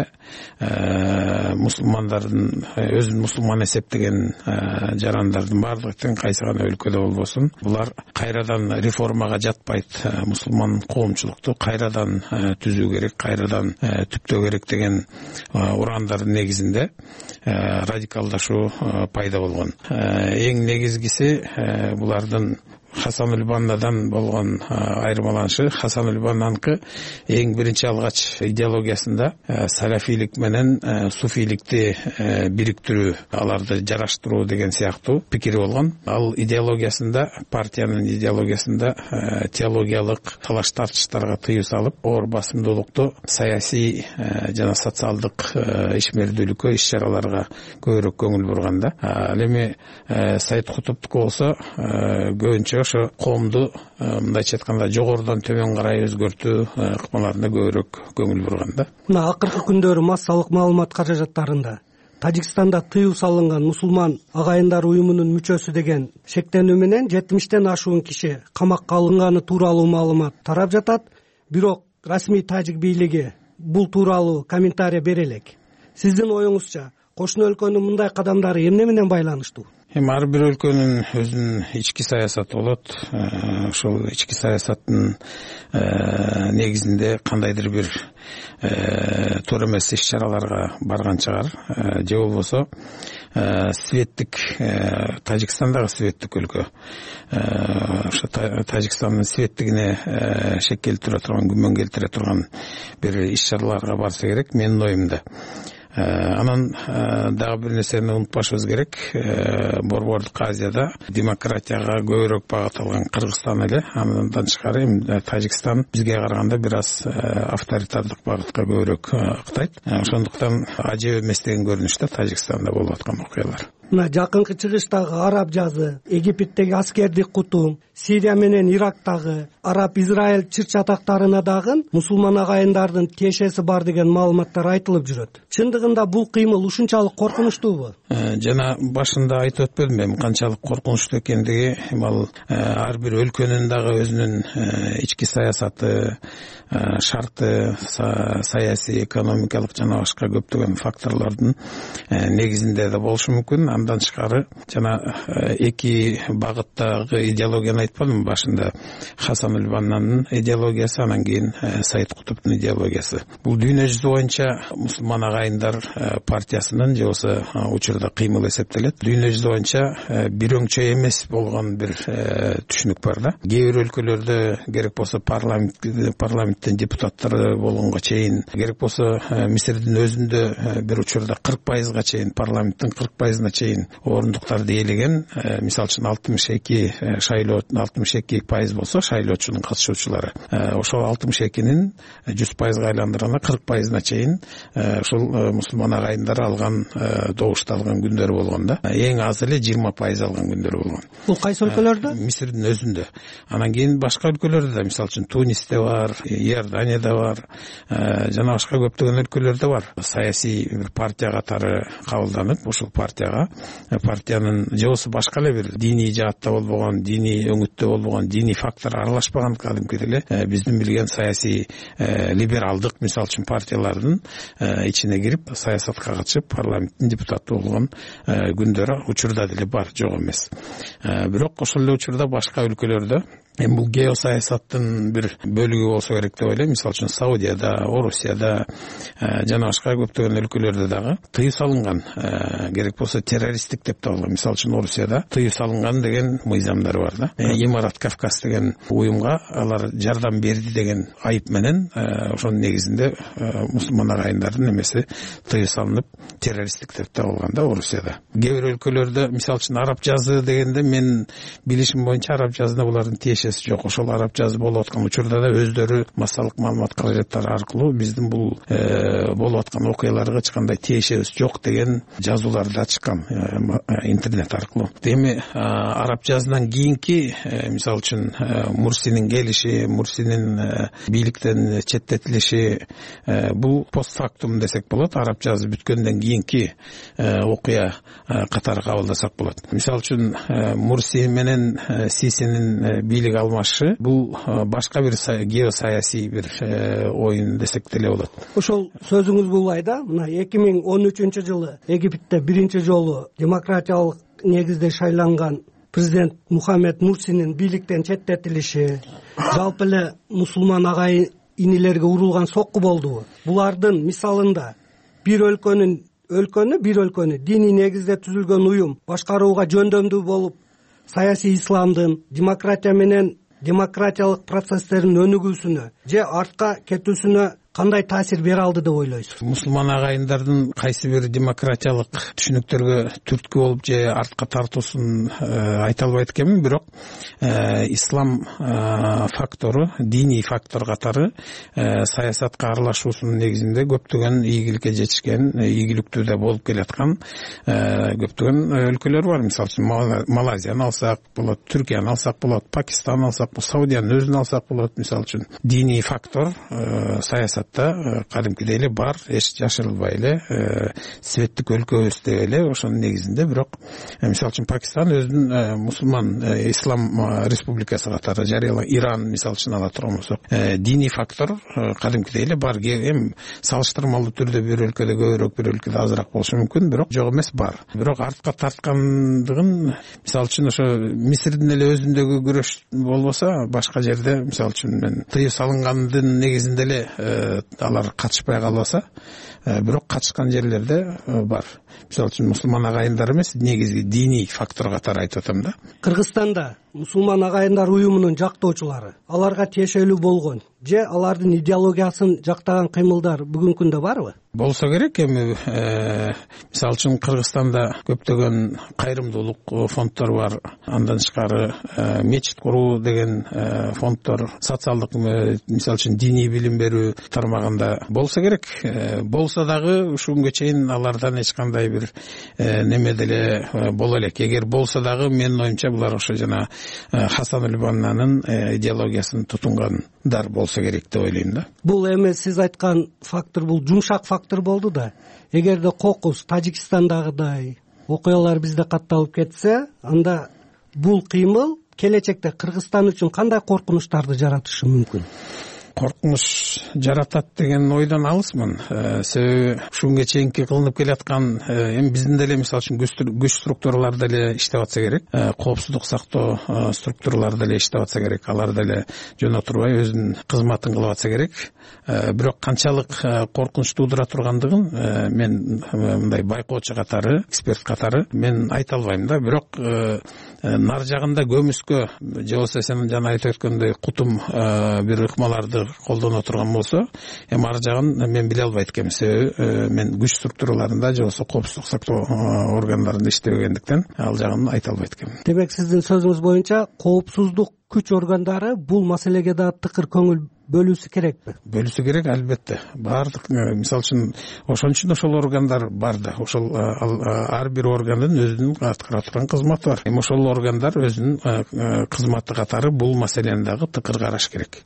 мусулмандардын өзүн мусулман эсептеген жарандардын баардыгы тең кайсы гана өлкөдө болбосун булар кайрадан реформага жатпайт, мусулман коомчулукту кайрадан түзүү керек, кайрадан түптөө керек деген урандардын негизинде радикалдашуу пайда болгон. Эң негизгиси булардын Хасан Баннадан болгон айырмаланышы. Хасан Баннаныкы эң биринчи алгач идеологиясында салафилик менен суфиликти бириктирүү, аларды жараштыруу деген сыяктуу пикири болгон. Ал идеологиясында, партиянын идеологиясында теологиялык талаш тартыштарга тыюу салып, оор басымдуулукту саясий жана социалдык ишмердүүлүккө, иш-чараларга көбүрөөк көңүл бурганда. Ал эми Саид Кутуптуку болсо көбүнчө ошо коомду мындайча айтканда жогорудон төмөн карай өзгөртүү ыкмаларына көбүрөөк көңүл бурганда. Мына акыркы күндөрү массалык маалымат каражаттарында Тажикстанда тыюу салынган мусулман агайындар уюмунун мүчөсү деген шектенүү менен 70тен ашуун киши камакка алынганы тууралуу маалымат тарап жатат. Бирок расмий тажик бийлиги бул тууралуу комментарий бере элек. Сиздин оюңузча кошуна өлкөнүн мындай кадамдары эмне менен байланыштуу? Ар бир өлкөнүн өзүнүн ички саясаты болот. Ошол ички саясаттын негизинде кандайдыр бир туура эмес иш-чараларга барган чыгар. Же болбосо светтик, Тажикстандагы светтик өлкө. Ошо Тажикстандын светтигине шек келтире турган, күмөн келтире турган бир иш-чараларга барса керек менин оюмда. Анан дагы бир нерсени унутпашыбыз керек. Борбордук Азияда демократияга көбүрөөк багыт алган Кыргызстан эле. Андан тышкары Тажикстан бизге караганда бир аз авторитардык багытка көбүрөөк ыктайт. Ошондуктан ажеп эмес деген көрүнүштө Тажикстанда болуп аткан окуялар. Мына жакынкы чыгыштагы араб жазы, Египеттеги аскердик кутум, Сирия менен Ирактагы араб-Израиль чыр-чатактарына дагы мусулман агайындардын тиешеси бар деген маалыматтар айтылып жүрөт. Чындыгында бул кыймыл ушунчалык коркунучтуубу? Жана башында айтып өтпөдүм эми канчалык коркунучтуу экендиги. Ал ар бир өлкөнүн дагы өзүнүн ички саясаты, шарты, саясий, экономикалык жана башка көптөгөн факторлордун негизинде да болушу мүмкүн. Андан тышкары жана эки багыттагы идеологияны айтпадым башында. Хасан Баннанын идеологиясы, анан кийин Саид Кутуптун идеологиясы. Бул дүйнө жүзү боюнча мусулман агайындар партиясынын же болбосо учурда кыймыл эсептелет. Дүйнө жүзү боюнча бир өңчөй эмес болгон бир түшүнүк бар да. Кээ бир өлкөлөрдө керек болсо парламенттин депутаттары болгонго чейин, керек болсо Мисирдин өзүндө бир учурда 40%га чейин, парламенттин 40%-на чейин орундуктарды ээлеген. Мисалы үчүн 62 шайлоо 62% болсо шайлоочунун катышуучулары. Ошол 62-нин 100%га айландырганда 40%-на чейин ушул мусулман агайындар алган, добушту алган күндөрү болгон да. Эң аз эле 20% алган күндөрү болгон. Бул кайсы өлкөлөрдө? Мисирдин өзүндө. Анан кийин башка өлкөлөрдө да, мисалы үчүн Тунисте бар, Иорданияда бар, жана башка көптөгөн өлкөлөрдө бар. Саясий бир партия катары кабылданып, ушул партиянын же болбосо башка эле бир диний жаатта болбогон, диний өңүттө болбогон, диний фактор аралашпаган кадимки эле биздин билген саясий либералдык мисалы үчүн партиялардын ичине кирип саясатка катышып парламенттин депутаты болгон күндөрү учурда деле бар, жок эмес. Бирок ошол эле учурда башка өлкөлөрдө эми бул геосаясаттын бир бөлүгү болсо керек деп ойлойм. Мисалы үчүн Саудияда, Орусияда жана башка көптөгөн өлкөлөрдө дагы тыюу салынган, керек болсо террористтик деп табылган. Мисалы үчүн Орусияда тыюу салынган деген мыйзамдар бар да. Имарат Кавказ деген уюмга алар жардам берди деген айып менен ошонун негизинде мусулман агайындардын эмеси тыюу салынып террористтик деп табылган да Орусияда. Кээ бир өлкөлөрдө мисалы үчүн араб жазы дегенде мен билишим боюнча араб жазына булардын тиешеси жок. Ошол араб жазы болуп аткан учурда да өздөрү массалык маалымат каражаттары аркылуу биздин бул болуп аткан окуяларга эч кандай тиешебиз жок деген жазууларды ачкан интернет аркылуу. Эми араб жазынан кийинки мисалы үчүн Мурсинин келиши, Мурсинин бийликтен четтетилиши, бул постфактум десек болот. Араб жазы бүткөндөн кийинки окуя катары кабылдасак болот. Мисалы үчүн Мурси менен Сисинин бийлик алмашы бул башка бир геосаясий бир оюн десек деле болот. Ошол сөзүңүз булбай да, мына 2013 жылы Египетте биринчи жолу демократиялык негизде шайланган президент Мухаммед Мурсинин бийликтен четтетилиши, жалпы эле мусулман агай инилерге урулган сокку болду. Булардын мисалында бир өлкөнү диний негизде түзүлгөн уюм башкарууга жөндөмдүү болуп, саясий исламдын демократия менен демократиялык процесстердин өнүгүүсүнө же артка кетүүсүнө кандай таасир бере алды деп ойлойсуз? Мусулман агайындардын кайсы бир демократиялык түшүнүктөргө түрткү болуп же артка тартуусун айта албайт экенмин, бирок ислам фактору, диний фактор катары саясатка аралашуусунун негизинде көптөгөн ийгиликке жетишкен, ийгиликтүү болуп келаткан көптөгөн өлкөлөр бар. Мисалы үчүн Малайзияны алсак болот, Түркияны алсак болот, Пакистанды алсак болот, Саудиянын өзүн алсак болот. Мисалы үчүн диний фактор саясат кадимкидей эле бар, эч жашырылбай эле светтик өлкөбүз эле ошонун негизинде. Бирок мисалы үчүн Пакистан өзүнүн мусулман ислам республикасы катары жарыялаган, Иран мисалы үчүн ала турган болсок, диний фактор кадимкидей эле бар. Эми салыштырмалуу түрдө бир өлкөдө көбүрөөк, бир өлкөдө азыраак болушу мүмкүн, бирок жок эмес бар. Бирок артка тарткандыгын мисалы үчүн ошо Мисирдин эле өзүндөгү күрөш болбосо, башка жерде мисалы үчүн мен тыюу салынгандын негизинде эле алар катышпай калбаса, бирок катышкан жерлерде бар. Мисалы үчүн мусулман агайындар эмес, негизги диний фактор катары айтып атам да. Кыргызстанда мусулман агайындар уюмунун жактоочулары аларга тиешелүү болгон же алардын идеологиясын жактаган кыймылдар бүгүнкү күндө барбы? Болсо керек. Эми мисалы үчүн Кыргызстанда көптөгөн кайрымдуулук фонддор бар. Андан тышкары мечит куруу деген фонддор, социалдык мисалы үчүн диний билим берүү тармагында болсо керек. Болсо дагы ушунгө чейин алардан эч кандай бир неме деле боло элек. Эгер болсо дагы менин оюмча булар ошо жана Хасан-Баннанын идеологиясын тутунгандар болсо керек деп ойлойм да. Бул эми сиз айткан фактор бул жумшак фактор болду да. Эгерде кокус Тажикстандагыдай окуялар бизде катталып кетсе, анда бул кыймыл келечекте Кыргызстан үчүн кандай коркунучтарды жаратышы мүмкүн? Коркунуч жаратат деген ойдон алысмын. Себеби ушунга чейинки кылынып келаткан эми биздин деле мисалы үчүн күч структуралары деле иштеп атса керек, коопсуздук сактоо структуралары деле иштеп атса керек, алар деле жөн отурбай өзүнүн кызматын кылып атса керек. Бирок канчалык коркунуч туудура тургандыгын мен мындай байкоочу катары, эксперт катары мен айта албайм да. Бирок нар жагында көмүскө же болбосо сен жана айтып өткөндөй кутум бир ыкмаларды колдоно турган болсо, эми ар жагын мен биле албайт экенмин. Себеби мен күч структураларында же болбосо коопсуздук сактоо органдарында иштебегендиктен ал жагын айта албайт экенмин. Демек сиздин сөзүңүз боюнча коопсуздук күч органдары бул маселеге да тыкыр көңүл бөлүүсү керекпи? Бөлүүсү керек, албетте. Баардык мисалы үчүн ошон үчүн ошол органдар бар да. Ошол ар бир органдын өзүнүн аткара турган кызматы бар. Эми ошол органдар өзүнүн кызматы катары бул маселени дагы тыкыр караш керек.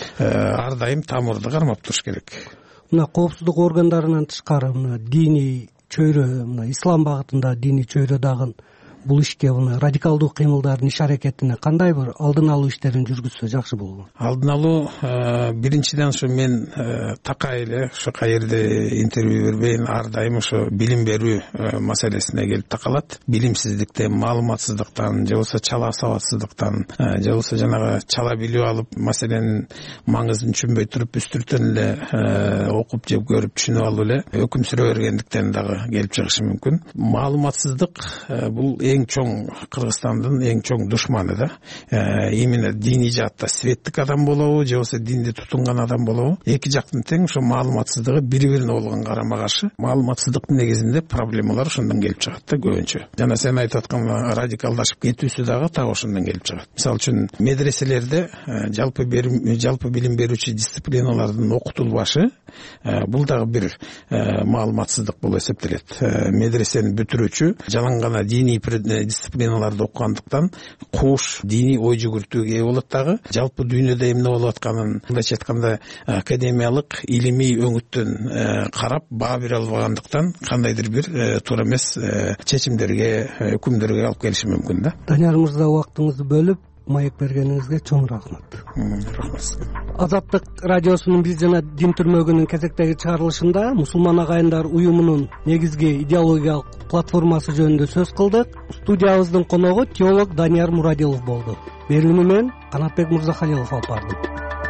Ар дайым тамырды кармап туруш керек. Мына коопсуздук органдарынан тышкары мына диний чөйрө, мына ислам багытында диний чөйрө дагы бул ишке радикалдуу кыймылдардын иш аракетине кандай бир алдын алуу иштерин жүргүзсө жакшы болот? Алдын алуу биринчиден ушу мен такай эле ушу каерде интервью бербейин, ар дайым ушу билим берүү маселесине келип такалат. Билимсиздиктен, маалыматсыздыктан, же болбосо чала сабатсыздыктан, же болбосо жанагы чала билип алып, маселенин маңызын түшүнбөй туруп үстүртөн эле окуп же көрүп түшүнүп алып эле өкүм сүрө бергендиктен дагы келип чыгышы мүмкүн. Маалыматсыздык бул эң чоң Кыргызстандын эң чоң душманы да. Именно диний жаатта светтик адам болобу, же болбосо динди тутунган адам болобу, эки жактын тең ошо маалыматсыздыгы бири-бирине болгон карама каршы. Маалыматсыздыктын негизинде проблемалар ошондон келип чыгат да көбүнчө. Жана сен айтып аткан радикалдашып кетүүсү дагы так ошондон келип чыгат. Мисалы үчүн медреселерде жалпы билим берүүчү дисциплиналардын окутулбашы бул дагы бир маалыматсыздык болуп эсептелет. Медресени бүтүрүүчү жалаң гана диний дисциплиналарды окугандыктан кууш диний ой жүгүртүүгө ээ болот дагы. Жалпы дүйнөдө эмне болуп атканын мындайча айтканда академиялык илимий өңүттөн карап баа бере албагандыктан кандайдыр бир туура эмес чечимдерге, өкүмдөргө алып келиши мүмкүн да. Данияр мырза, убактыңызды бөлүп маек бергениңизге чоң рахмат. Азаттык радиосунун биз жана дин түрмөгүнүн кезектеги чыгарылышында мусулман агайындар уюмунун негизги идеологиялык платформасы жөнүндө сөз кылдык. Студиябыздын коногу теолог Данияр Мурадилов болду. Берүүнү мен Канатбек Мырзахалилов алып бардым.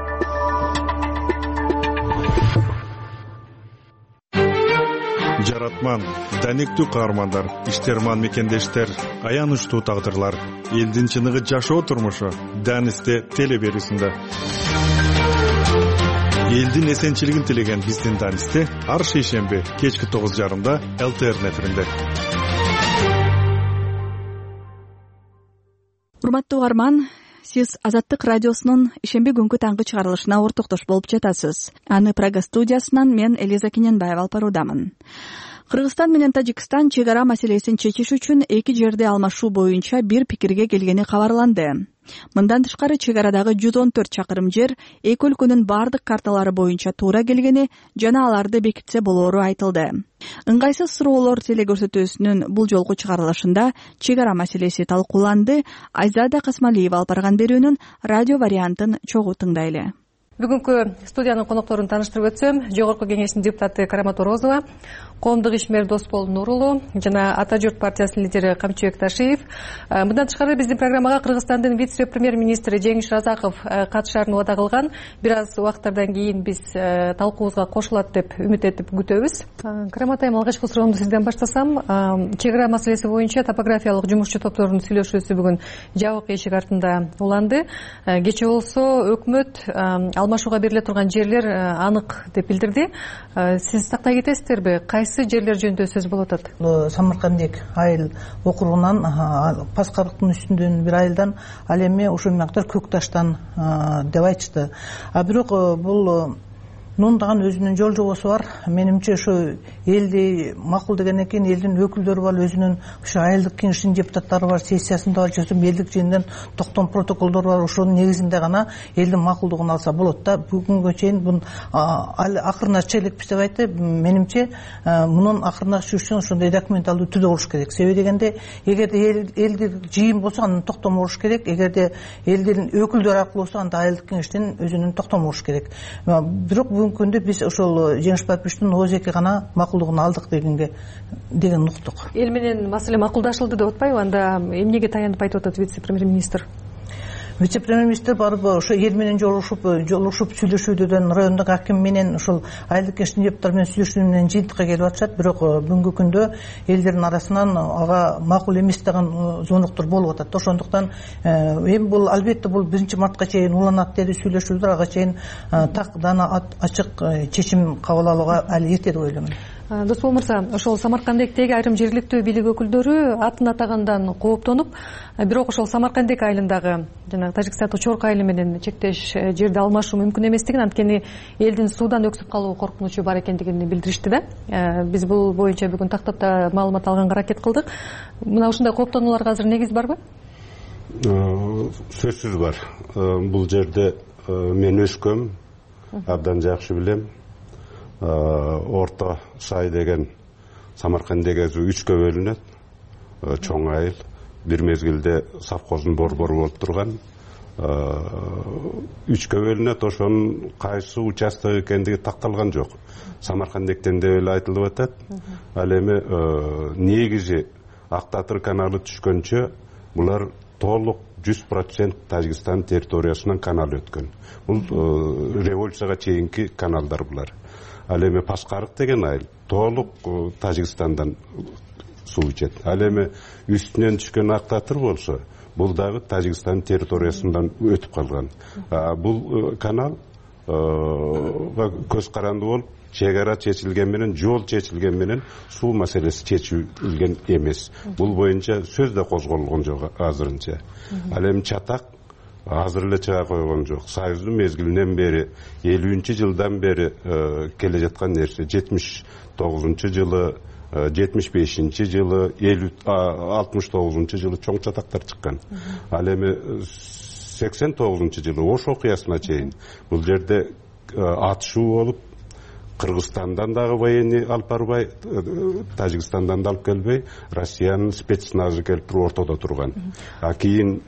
Жаратман, даниктүү каармандар, иштерман мекендештер, аянычтуу тагдырлар, элдин чыныгы жашоо турмушу Данисте теле берүүсүндө. Элдин эсенчилигин тилеген биздин Данисте ар шейшемби кечки 9:30 ЛТР эфиринде. Урматтуу угарман, сиз Азаттык радиосунун ишемби күнкү таңкы чыгарылышына ортоктош болуп жатасыз. Аны Прага студиясынан мен Элиза Кененбаева алып баруудамын. Кыргызстан менен Тажикстан чек ара маселесин чечиш үчүн эки жерде алмашуу боюнча бир пикирге келгени кабарланды. Мындан тышкары чек арадагы 114 чакырым жер эки өлкөнүн бардык карталары боюнча туура келгени жана аларды бекитсе болоору айтылды. Ыңгайсыз суроолор телекөрсөтүүсүнүн бул жолку чыгарылышында чек ара маселеси талкууланды. Айзада Касмалиева алып барган берүүнүн радио вариантын чогуу тыңдайлы. Бүгүнкү студиянын конокторун тааныштырып өтсөм, Жогорку кеңештин депутаты Карамат Орозова, коомдук ишмер Досбол Нурулу жана Ата журт партиясынын лидери Камчыбек Ташиев. Мындан тышкары биздин программага Кыргызстандын вице-премьер-министри Жеңиш Разаков катышаарын убада кылган. Бир аз убакыттардан кийин биз талкуубузга кошулат деп үмүт этип күтөбүз. Карамат айым, алгачкы суроомду сизден баштасам, чек ара маселеси боюнча топографиялык жумушчу топторунун сүйлөшүүсү бүгүн жабык эшик артында уланды. Кечээ болсо өкмөт алмашууга бериле турган жерлер анык деп билдирди. Сиз тактай кетесиздерби? Кайсы жерлер жөнүндө сөз болуп атат? Самаркандек айыл округунан Паскарыктын үстүндөн бир айылдан ал эми ушул мактар Көкташтан деп айтышты. Бирок бул Нундаган өзүнүн жол жобосу бар. Менимче ушу элди макулдаган экен, элдин өкүлдөрү бар, өзүнүн ушу айылдык кеңештин депутаттары бар, сессиясында бар, жөсөм элдик жыйындын токтом протоколдору бар. Ошонун негизинде гана элдин макулдугун алса болот да. Бүгүнгө чейин бун акырына чыгыппыз деп айтты. Менимче мунун акырына чыгыш үчүн ошондой документалдуу түрдө болуш керек. Себеби дегенде, эгерде элдик жыйын болсо анын токтому болуш керек. Эгерде элдин өкүлдөрү аркылуу болсо анда айылдык кеңештин өзүнүн токтому болуш керек. Бирок күндө биз ошол Жеңиш Бапиштин ооз-эки гана макулдугун алдык деген уктук. Эл менен маселе макулдашылды деп атпайбы? Анда эмнеге таянып айтып атат вице-премьер-министр? Вице-премьер-министр барып ошо эл менен жолугушуп сүйлөшүүдөн, райондогу аким менен ошол айылдык кеңештин депутаттары менен сүйлөшүү менен жыйынтыкка келип атышат. Бирок бүгүнкү күндө элдердин арасынан ага макул эмес деген звоноктор болуп атат. Ошондуктан эми бул албетте бул 1-мартка чейин уланат деди сүйлөшүүлөр, ага чейин так дана ачык чечим кабыл алууга али эрте деп ойлоймун. Досбол мырза, ошол Самаркандектеги айрым жергиликтүү бийлик өкүлдөрү атын атагандан кооптонуп, бирок ошол Самаркандек айылындагы жана Тажикстандын Чорк айылы менен чектеш жерди алмашуу мүмкүн эместигин, анткени элдин суудан өксүп калуу коркунучу бар экендигин билдиришти да. Биз бул боюнча бүгүн тактапта маалымат алганга аракет кылдык. Мына ушундай кооптонууларга азыр негиз барбы? Сөзсүз бар. Бул жерде мен өскөм, абдан жакшы билем. Орто сай деген Самаркандек өзү 3-кө бөлүнөт. Чоң айыл. бир мезгилде совхоздун борбору болуп турган. 3-кө бөлүнөт, ошонун кайсы участок экендиги такталган жок. Самарканд эктен деп эле айтылып атат. Ал эми негизи Ак-Татыр каналы түшкөнчө булар толук 100% Тажикстан территориясынан канал өткөн. Бул революцияга чейинки каналдар булар. Ал эми Паскарык деген айыл толук Тажикстандан суу ичет. Ал эми үстүнөн түшкөн Ак-Татыр болсо, бул дагы Тажикстан территориясынан өтүп калган. Бул канал көз каранды болуп, чек ара чечилген менен, жол чечилген менен суу маселеси чечилген эмес. Бул боюнча сөз да козголгон жок азырынча. Ал эми чатак азыр эле чыга койгон жок. Союздун мезгилинен бери, 50-жылдан бери келе жаткан нерсе. 79-жылы, 75-жылы, 69-жылы чоң чатактар чыккан. Ал эми 89-жылы Ош окуясына чейин бул жерде атышуу болуп, Кыргызстандан дагы военный алып барбай, Тажикстандан да алып келбей, Россиянын спецназы келип туруп ортодо турган. Кийин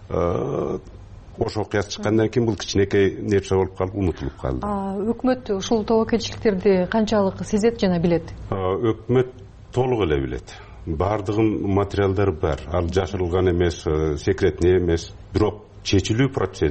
Ош окуясы чыккандан кийин бул кичинекей нерсе болуп калып, унутулуп калды. Өкмөт ушул тобокелчиликтерди канчалык сезет жана билет? Өкмөт толук эле билет. Бардыгын материалдар бар. Ал жашырылган эмес, секретный эмес, бирок чечилүү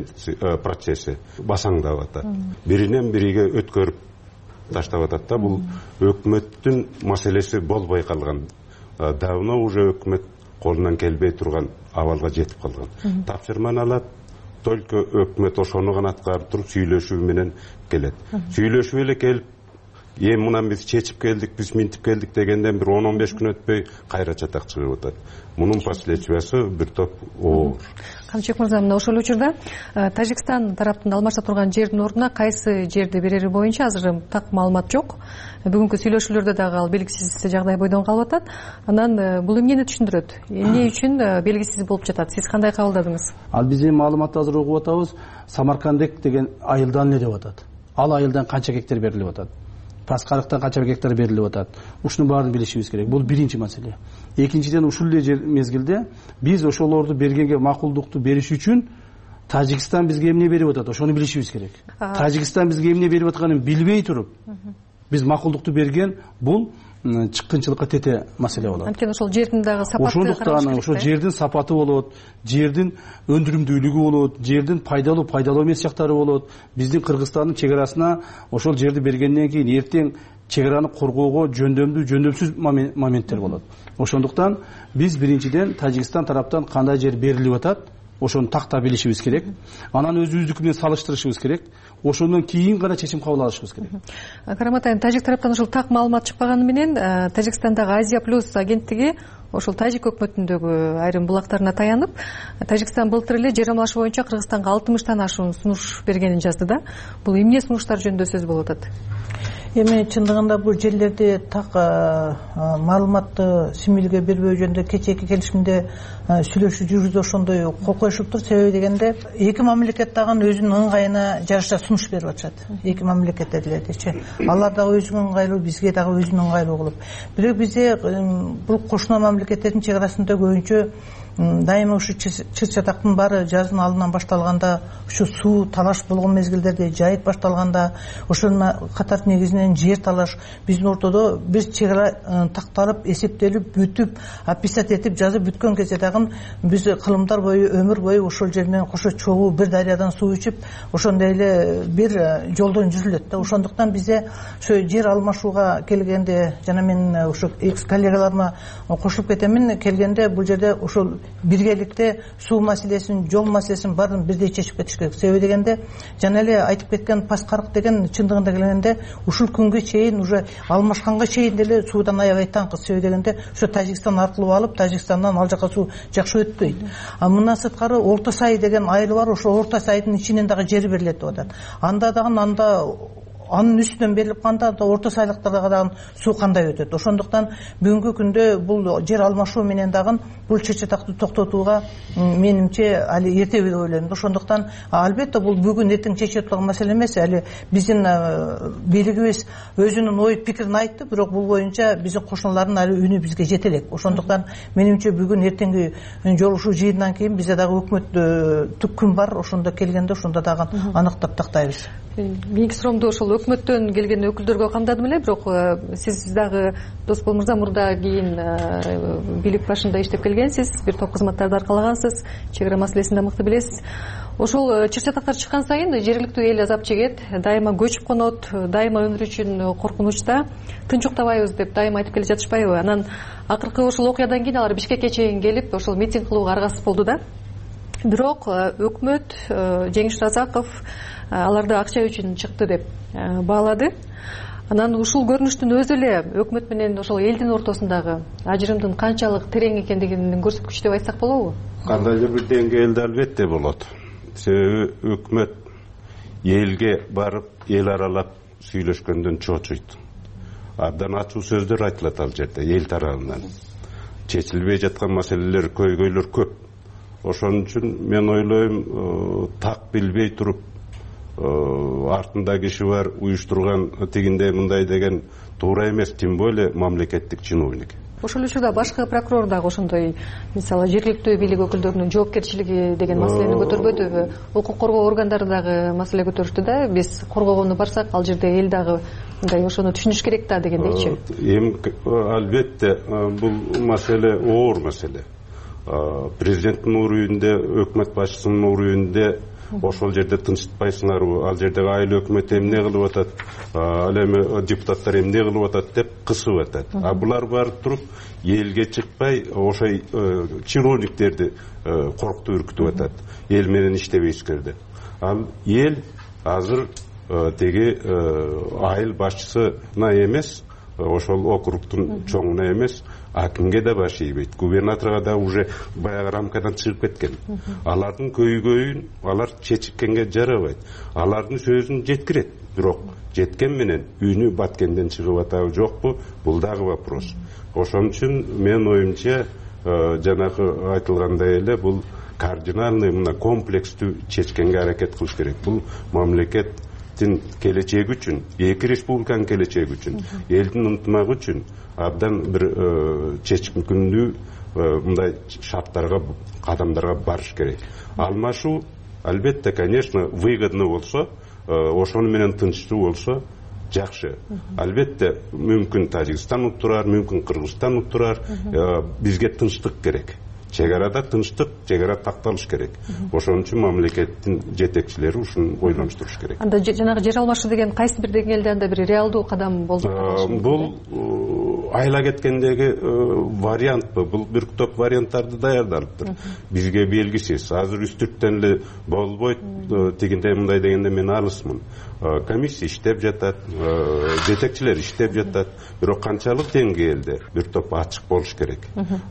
процесси басаңдап атат. Биринен бириге өткөрүп таштап атат да, бул өкмөттүн маселеси болбой калган. Давно уже өкмөт колунан келбей турган абалга жетип калган. Тапшырманы алат, только өкмөт ошону гана аткарып туруп сүйлөшүү менен келет. Сүйлөшүп эле келип, мындан биз чечип келдик, биз минтип келдик дегенден бир 10-15 күн өтпөй кайра чатак чыгып атат. Мунун последствиясы бир топ оор. Камчыбек мырза, мына ошол учурда Тажикстан тараптын алмашта турган жердин ордуна кайсы жерди берери боюнча азыр так маалымат жок. Бүгүнкү сүйлөшүүлөрдө дагы ал белгисиз жагдай бойдон калып атат. Анан бул эмнени түшүндүрөт? Эмне үчүн белгисиз болуп жатат? Сиз кандай кабылдадыңыз? Ал биз маалыматты азыр угуп атабыз. Самаркандек деген айылдан эле деп атат. Ал айылдан канча гектар берилип атат? Паскарыктан канча гектар берилип атат? Ушунун баарын билишибиз керек. Бул биринчи маселе. Экинчиден, ушул эле мезгилде биз ошолорду бергенге макулдукту бериш үчүн Тажикстан бизге эмне берип атат? Ошону билишибиз керек. Тажикстан бизге эмне берип атканын билбей туруп, биз макулдукту берген, бул чыккынчылыкка тете маселе болот. Анткени ошол жердин дагы сапаты ошондуктан ошол жердин сапаты болот, жердин өндүрүмдүүлүгү болот, жердин пайдалуу эмес жактары болот. Биздин Кыргызстандын чек арасына ошол жерди бергенден кийин эртең чек араны коргоого жөндөмсүз моменттер болот. Ошондуктан биз биринчиден Тажикстан тараптан кандай жер берилип атат, ошону такта билишибиз керек. Анан өзүбүздүкү менен салыштырышыбыз керек. Ошондон кийин гана чечим кабыл алышыбыз керек. Караматайым, тажик тараптан ушул так маалымат чыкпаганы менен Тажикстандагы Азия плюс агенттиги ошол тажик өкмөтүндөгү айрым булактарына таянып, Тажикстан былтыр эле жер алмашы боюнча Кыргызстанга 60тан ашуун сунуш бергенин жазды да. Бул эмне сунуштар жөнүндө сөз болуп атат? Эми чындыгында бул жерлерди так маалыматты Симилге бербөө жөнүндө кечээки келишимде сүйлөшүү жүргүзүп ошондой кол коюшуптур. Себеби дегенде эки мамлекет дагы өзүнүн ыңгайына жараша сунуш берип атышат. Эки мамлекет делечи. Алар дагы өзүнүн ыңгайлуу, бизге дагы өзүнүн ыңгайлуу кылып. Бирок бизде бул кошуна мамлекеттердин чек арасында көбүнчө дайыма ушу чыр-чатактын баары жаздын алдынан башталганда, ушу суу талаш болгон мезгилдерде, жайыт башталганда, ошонун катар негизинен жер талаш биздин ортодо бир чек ара такталып, эсептелип, бүтүп, описать этип жазып бүткөн кезде дагы биз кылымдар бою, өмүр бою ошол жер менен кошо чогуу бир дарыядан суу ичип, ошондой эле бир жолдон жүрүлөт да. Ошондуктан бизде ошо жер алмашууга келгенде, жана мен ошо экс коллегаларыма кошулуп кетемин, келгенде бул жерде ошол биргеликте суу маселесин, жол маселесин баарын бирдей чечип кетиш керек. Себеби дегенде жана эле айтып кеткен Паскарык деген чындыгында келгенде ушул күнгө чейин уже алмашканга чейин деле суудан аябай таңкы. Себеби дегенде ошо Тажикстан аркылуу алып, Тажикстандан ал жака суу жакшы өтпөйт. Мындан сырткары Орто Сай деген айыл бар, ошо Орто Сайдын ичинен дагы жер берилет деп атат. Анда анын үстүнөн берилип калганда орто сайлыктарга дагы суу кандай өтөт. Ошондуктан бүгүнкү күндө бул жер алмашуу менен дагы бул чыр-чатакты токтотууга менимче али эрте деп ойлойм. Ошондуктан албетте бул бүгүн эртең чечилип турган маселе эмес. Али биздин бийлигибиз өзүнүн ой пикирин айтты, бирок бул боюнча биздин кошуналардын али үнү бизге жете элек. Ошондуктан менимче бүгүн эртеңки жолугушуу жыйындан кийин бизде дагы өкмөттүк күн бар. Ошондо келгенде ошондо дагы аныктап тактайбыз. Меники суроомду ошол өкмөттөн келген өкүлдөргө камдадым эле, бирок сиз дагы Досбол мырза мурда кийин бийлик башында иштеп келгенсиз, бир топ кызматтарды аркалагансыз, чек ара маселесин да мыкты билесиз. Ошол чыр-чатактар чыккан сайын жергиликтүү эл азап чегет, дайыма көчүп конот, дайыма өмүрү үчүн коркунучта, тынчуктабайбыз деп дайыма айтып келе жатышпайбы? Анан акыркы ошол окуядан кийин алар Бишкекке чейин келип ошол митинг кылууга аргасыз болду да. Бирок өкмөт Жеңиш Разаков аларды акча үчүн чыкты деп баалады. Анан ушул көрүнүштүн өзү эле өкмөт менен ошол элдин ортосундагы ажырымдын канчалык терең экендигинин көрсөткүчү деп айтсак болобу? Кандайдыр бир деңгээлде албетте болот. Себеби өкмөт элге барып, эл аралап сүйлөшкөндөн чочуйт. Абдан ачуу сөздөр айтылат ал жерде эл тарабынан. Чечилбей жаткан маселелер, көйгөйлөр көп. Ошон үчүн мен ойлойм, так билбей туруп артында киши бар, уюштурган тигинде мындай деген туура эмес, тем более мамлекеттик чиновник. Ошол учурда башкы прокурор дагы ошондой, мисалы жергиликтүү бийлик өкүлдөрүнүн жоопкерчилиги деген маселени көтөрбөдүбү? Укук коргоо органдары дагы маселе көтөрүштү да, биз коргогону барсак, ал жерде эл дагы мындай ошону түшүнүш керек да дегендейчи. Эми албетте бул маселе оор маселе. Президенттин уруюнда, өкмөт башчысынын уруюнда ошол жерде тынчытпайсыңарбы, ал жердеги айыл өкмөт эмне кылып атат, ал эми депутаттар эмне кылып атат деп кысып атат. А булар барып туруп элге чыкпай ошой чиновниктерди коркутуп үркүтүп атат. Эл менен иштебейсиңер. Ал эл азыр теги айыл башчысына эмес, ошол округтун чоңуна эмес, акимге да баш ийбейт, губернаторго да уже баягы рамкадан чыгып кеткен. Алардын көйгөйүн алар чечиккенге жарабайт. Алардын сөзүн жеткирет, бирок жеткен менен үнү баткенден чыгып атабы жокпу, бул дагы вопрос. Ошон үчүн мен оюмча жанагы айтылгандай эле бул кардинальный мына комплекстүү чечкенге аракет кылыш керек. Бул мамлекеттин келечеги үчүн, эки республиканын келечеги үчүн, элдин ынтымагы үчүн абдан бир чечкиндүү мындай шарттарга, кадамдарга барыш керек. Алмашуу албетте, конечно, выгодно болсо, ошону менен тынчтуу болсо жакшы. Албетте мүмкүн Тажикстан уктурар, мүмкүн Кыргызстан уктурар, бизге тынчтык керек. Чек арада тынчтык, чек ара такталыш керек. Ошон үчүн мамлекеттин жетекчилери ушуну ойлонуштуруш керек. Анда жанагы жер алмашуу деген кайсы бир деңгээлде анда бир реалдуу кадам болду? Бул айла кеткендеги вариантпы? Бул бир топ варианттарды даярданыптыр. Бизге белгисиз. Азыр үстүрттөн эле болбойт, тигинде мындай дегенде мен алысмын. Комиссия иштеп жатат, жетекчилер иштеп жатат. Бирок канчалык деңгээлде бир топ ачык болуш керек.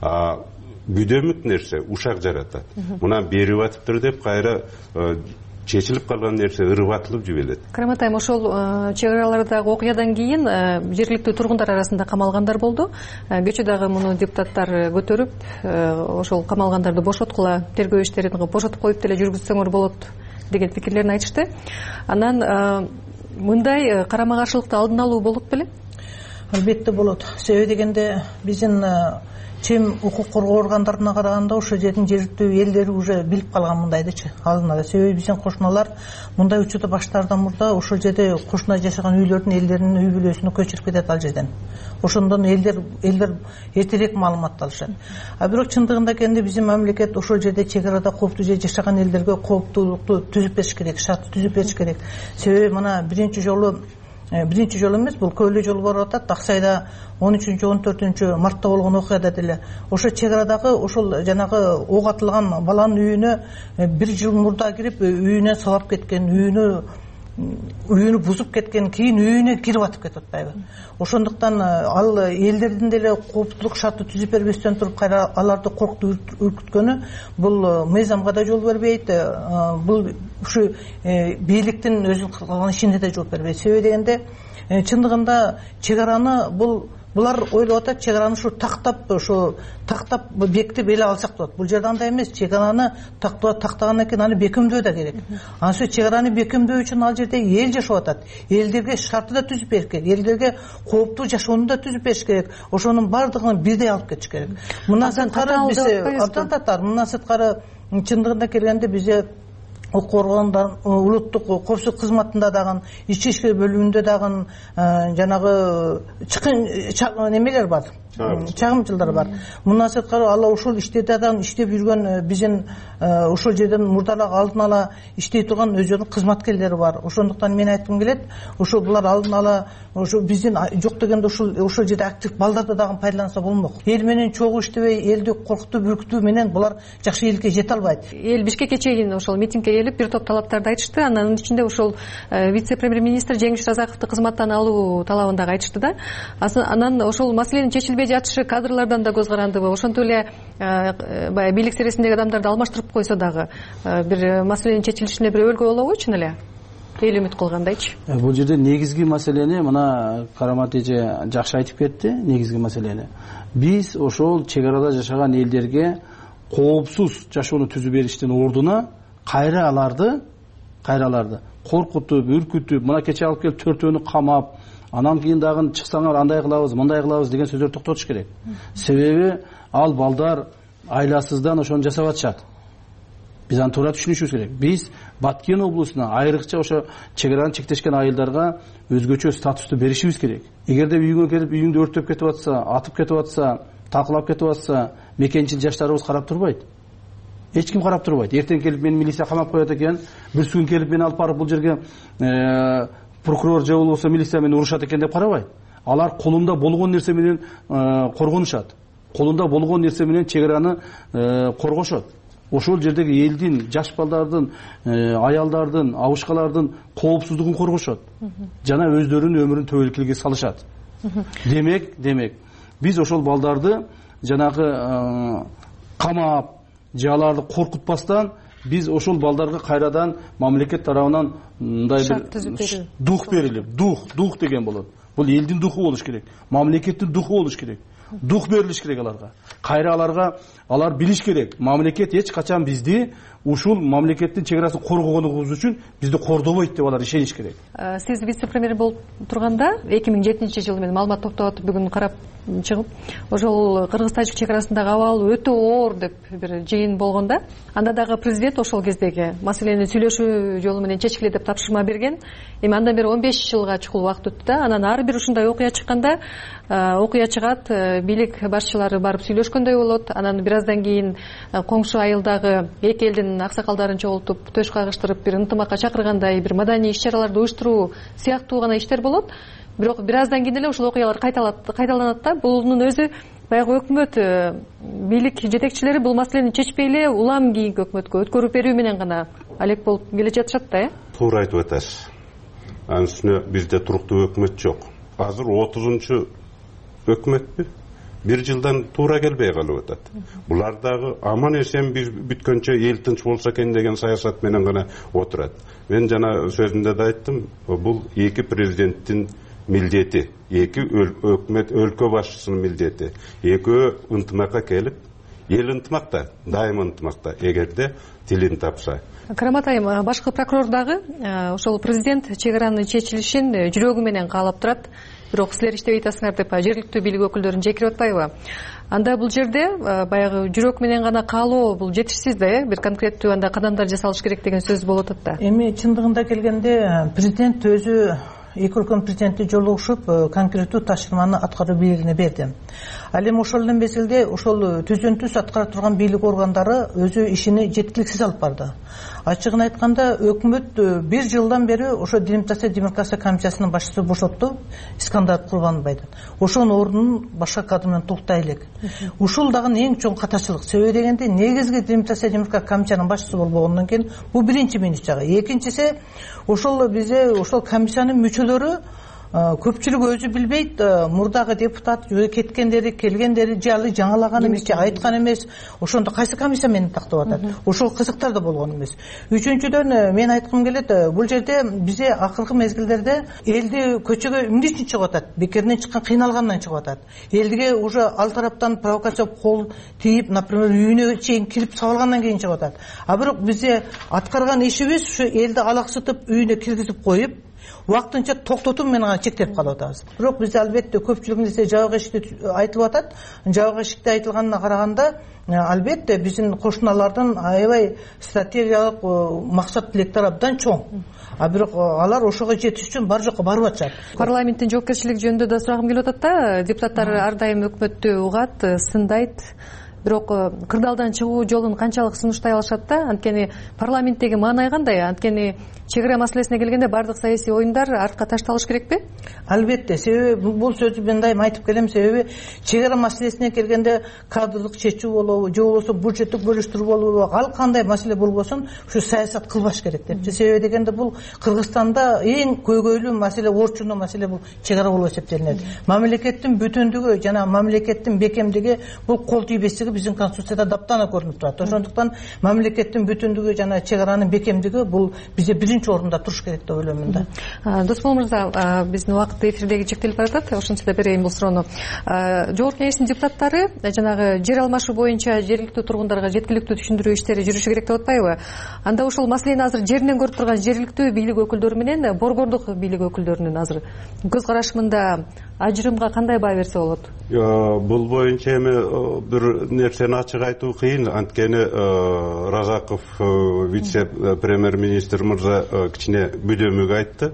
Бүдөмүт нерсе ушак жаратат. Мына берип атыптыр деп кайра чечилип калган нерсе ырып атылып жибелет. Караматайым, ошол чек аралардагы окуядан кийин жергиликтүү тургундар арасында камалгандар болду. Кечээ дагы муну депутаттар көтөрүп, ошол камалгандарды бошоткула, тергөө иштерин бошотуп коюп деле жүргүзсөңөр болот деген пикирлерин айтышты. Анан мындай карама каршылыкты алдын алуу болот беле? Албетте болот. Себеби дегенде биздин чим укук коргоо органдарына караганда ошол жердин жергиликтүү элдери уже билип калган мындайдычы алдын ала. Себеби биздин кошуналар мындай учурда баштаардан мурда ошол жерде кошуна жашаган үйлөрдүн элдеринин үй бүлөсүнө көчүрүп кетет ал жерден. Ошондон элдер эртерээк маалымат алышат. А бирок чындыгында келгенде биздин мамлекет ошол жерде чек арада кооптуу же жашаган элдерге кооптуулукту түзүп бериш керек, шартты түзүп бериш керек. Себеби мына биринчи жолу эмес, бул көп эле жолу болуп атат. Аксайда 13-14 мартта болгон окуяда деле ошо чек арадагы ошол жанагы ок атылган баланын үйүнө 1 жыл мурда кирип үйүнөн сабап кеткен, үйүнө үйүнү бузуп кеткен кийин үйүнө кирип атып кетип атпайбы. Ошондуктан ал элдердин деле кооптулук шарты түзүп бербестен туруп кайра аларды коркутуп үркүткөнү бул мыйзамга да жол бербейт, бул ушу бийликтин өзү кылган ишине да жол бербейт. Себеби дегенде чындыгында чек араны булар ойлоп атат, чек араны тактап бекитип эле алсак болот. Бул жерде андай эмес. Чек араны тактагандан кийин аны бекемдөө да керек. Анысы чек араны бекемдөө үчүн ал жерде эл жашап атат. Элдерге шарты да түзүп бериш керек. Элдерге кооптуу жашоону да түзүп бериш керек. Ошонун баардыгын бирдей алып кетиш керек. Мындан сырткары чындыгында келгенде бизе коргоондар улуттук коопсуздук кызматында дагы, ички иштер бөлүмүндө дагы жанагы немелер бар, чагымчылдар бар. Мындан сырткары ал ошол иштерде дагы иштеп жүргөн биздин ошол жерден мурдалаак алдын ала иштей турган өзүнүн кызматкерлери бар. Ошондуктан мен айткым келет, ошо булар алдын ала ошо биздин жок дегенде ошол жерде актив балдарды дагы пайдаланса болмок. Эл менен чогуу иштебей, элди коркутуп үркүтүү менен булар жакшы элге жете албайт. Эл Бишкекке чейин ошол митингге келип бир топ талаптарды айтышты. Анын ичинде ошол вице-премьер-министр Жеңиш Разаковду кызматтан алуу талабын дагы айтышты да. Анан ошол маселенин чечилбей жатышы кадрлардан да көз карандыбы? Ошентип эле баягы бийлик сересиндеги адамдарды алмаштырып койсо дагы бир маселенин чечилишине бир өлгө болобу чын эле? Эл үмүт кылгандайчы. Бул жерде негизги маселени мына Карамат эже жакшы айтып кетти. Негизги маселени биз ошол чек арада жашаган элдерге коопсуз жашоону түзүп бериштин ордуна кайраларды коркутуп, үркүтүп, мына кече алып келип төртөөнү камап, анан кийин дагы чыксаңар андай кылабыз, мындай кылабыз деген сөздөрдү токтотуш керек. Себеби ал балдар айласыздан ошону жасап атышат. Биз аны туура түшүнүшүбүз керек. Биз Баткен облусуна айрыкча ошо чек араны чектешкен айылдарга өзгөчө статусту беришибиз керек. Эгерде үйүңө келип үйүңдү өрттөп кетип атса, атып кетип атса, такылап кетип атса, мекенчил жаштарыбыз карап турбайт. Эч ким карап турбайт. Эртең келип мени милиция камап коет экен, бир күн келип мени алып барып бул жерге прокурор же болбосо милиция мени урушат экен деп карабайт. Алар колунда болгон нерсе менен коргонушат. Колунда болгон нерсе менен чек араны коргошот. Ошол жердеги элдин, жаш балдардын, аялдардын, абышкалардын коопсуздугун коргошот. Жана өздөрүнүн өмүрүн төбөлүккө салышат. Демек, биз ошол балдарды жанагы камап, же аларды коркутпастан биз ошол балдарга кайрадан мамлекет тарабынан мындай бир дух берилип, дух деген болот. Бул элдин духу болуш керек, мамлекеттин духу болуш керек. Дух берилиш керек аларга. Кайра алар билиш керек. Мамлекет эч качан бизди ушул мамлекеттин чек арасын коргогонубуз үчүн бизди кордобойт деп алар ишениш керек. Сиз вице-премьер болуп турганда 2007-жылы мен маалымат топтоп атып бүгүн карап чыгып, ошол Кыргыз-Тажик чек арасындагы абал өтө оор деп бир жыйын болгондо, анда дагы президент ошол кездеги маселени сүйлөшүү жолу менен чечкиле деп тапшырма берген. Эми андан бери 15 жылга чукул убакыт өттү да. Анан ар бир ушундай окуя чыкканда, окуя чыгат, бийлик башчылары барып сүйлөшкөндөй болот. Анан бир аздан кийин коңшу айылдагы эки элдин аксакалдарын чогултуп, төш кагыштырып, бир ынтымакка чакыргандай, бир маданий иш-чараларды уюштуруу сыяктуу гана иштер болот. Бирок бир аздан кийин эле ошол окуялар кайталанат да. Бунун өзү баягы өкмөт, бийлик жетекчилери бул маселени чечпей эле улам кийинки өкмөткө өткөрүп берүү менен гана алек болуп келе жатышат да, Туура айтып атасыз. Анын үстүнө бизде туруктуу өкмөт жок. Азыр 30-чу өкмөтпү? Бир жылдан туура келбей калып атат. Булар дагы аман эсен биз бүткөнчө эл тынч болсо экен деген саясат менен гана отурат. Мен жана сөзүмдө да айттым, бул эки президенттин милдети, эки өкмөт өлкө башчысынын милдети. Экөө ынтымакка келип, эл ынтымакта, дайым ынтымакта, эгерде тилин тапса. Карамат айым, башкы прокурор дагы ошол президент чек аранын чечилишин жүрөгү менен каалап турат. Бирок силер иштебей атасыңар деп жергиликтүү бийлик өкүлдөрүн жекирип атпайбы? Анда бул жерде баягы жүрөк менен гана каалоо бул жетишсиз да, бир конкреттүү анда кадамдар жасалыш керек деген сөз болуп атат да. Эми чындыгында келгенде президент өзү эки өлкөнүн президенти жолугушуп конкреттүү тапшырманы аткаруу бийлигине берди. Ал эми ошол эле мезгилде ошол түздөн түз аткара турган бийлик органдары өзү ишини жеткиликсиз алып барды. Ачыгын айтканда өкмөт 1 жылдан бери ошо делимитация демаркация комиссиясынын башчысы бошотту, Искандар Курбанбайдан. Ошонун ордунун башка кадр менен толуктай элек. Ушул дагы эң чоң катачылык. Себеби дегенде негизги делимитация демаркация комиссиянын башчысы болбогондон кийин бул биринчи минус жагы. Экинчиси ошол бизде ошол комиссиянын мүчөлөрү көпчүлүк өзү билбейт, мурдагы депутат кеткендери, келгендери же алы жаңалаган эмес, же айткан эмес, ошондо кайсы комиссия мени тактап атат. Ошол кызыктар да болгон эмес. Үчүнчүдөн мен айткым келет, бул жерде бизде акыркы мезгилдерде элди көчөгө эмне үчүн чыгып атат? Бекеринен чыккан, кыйналгандан чыгып атат. Элге уже ал тараптан провокация кол тийип, например, үйүнө чейин кирип сабалгандан кийин чыгып атат. А бирок бизде аткарган ишибиз ушу элди алаксытып, үйүнө киргизип коюп, вакытынча токтотуу менен гана чектелип калып атабыз. Бирок бизде албетте көпчүлүк нерсе жабык эшикте айтылып атат. Жабык эшикте айтылганына караганда албетте биздин кошуналардын аябай стратегиялык максат тилектери абдан чоң. А бирок алар ошого жетиш үчүн бар жокко барып атышат. Парламенттин жоопкерчилиги жөнүндө да сурагым келип атат да. Депутаттар ар дайым өкмөттү угат, сындайт. Бирок кырдаалдан чыгуу жолун канчалык сунуштай алышат да? Анткени парламенттеги маанай кандай? Анткени чек ара маселесине келгенде бардык саясий оюндар артка ташталыш керекпи? Албетте, себеби бул сөздү мен дайым айтып келем, себеби чек ара маселесине келгенде кадрлык чечүү болобу, же болбосо бюджеттик бөлүштүрүү болобу, ал кандай маселе болбосун ушу саясат кылбаш керек депчи. Себеби дегенде бул Кыргызстанда эң көйгөйлүү маселе, орчундуу маселе бул чек ара болуп эсептелинет. Мамлекеттин бүтүндүгү жана мамлекеттин бекемдиги бул кол тийбестиги биздин конституцияда даптана көрүнүп турат. Ошондуктан мамлекеттин бүтүндүгү жана чек аранын бекемдиги бул бизде биринчи орунда туруш керек деп ойлоймун да. Досбол мырза, биздин убакыт эфирдеги чектелип баратат. Ошентсе да берейин бул суроону. Жогорку кеңештин депутаттары жанагы жер алмашуу боюнча жергиликтүү тургундарга жеткиликтүү түшүндүрүү иштери жүрүшү керек деп атпайбы? Анда ошол маселени азыр жеринен көрүп турган жергиликтүү бийлик өкүлдөрү менен борбордук бийлик өкүлдөрүнүн азыр көз карашымында ажырымга кандай баа берсе болот? Бул боюнча эми бир нерсени ачык айтуу кыйын. Анткени Разаков вице премьер министр мырза кичине бүдөмүк айтты.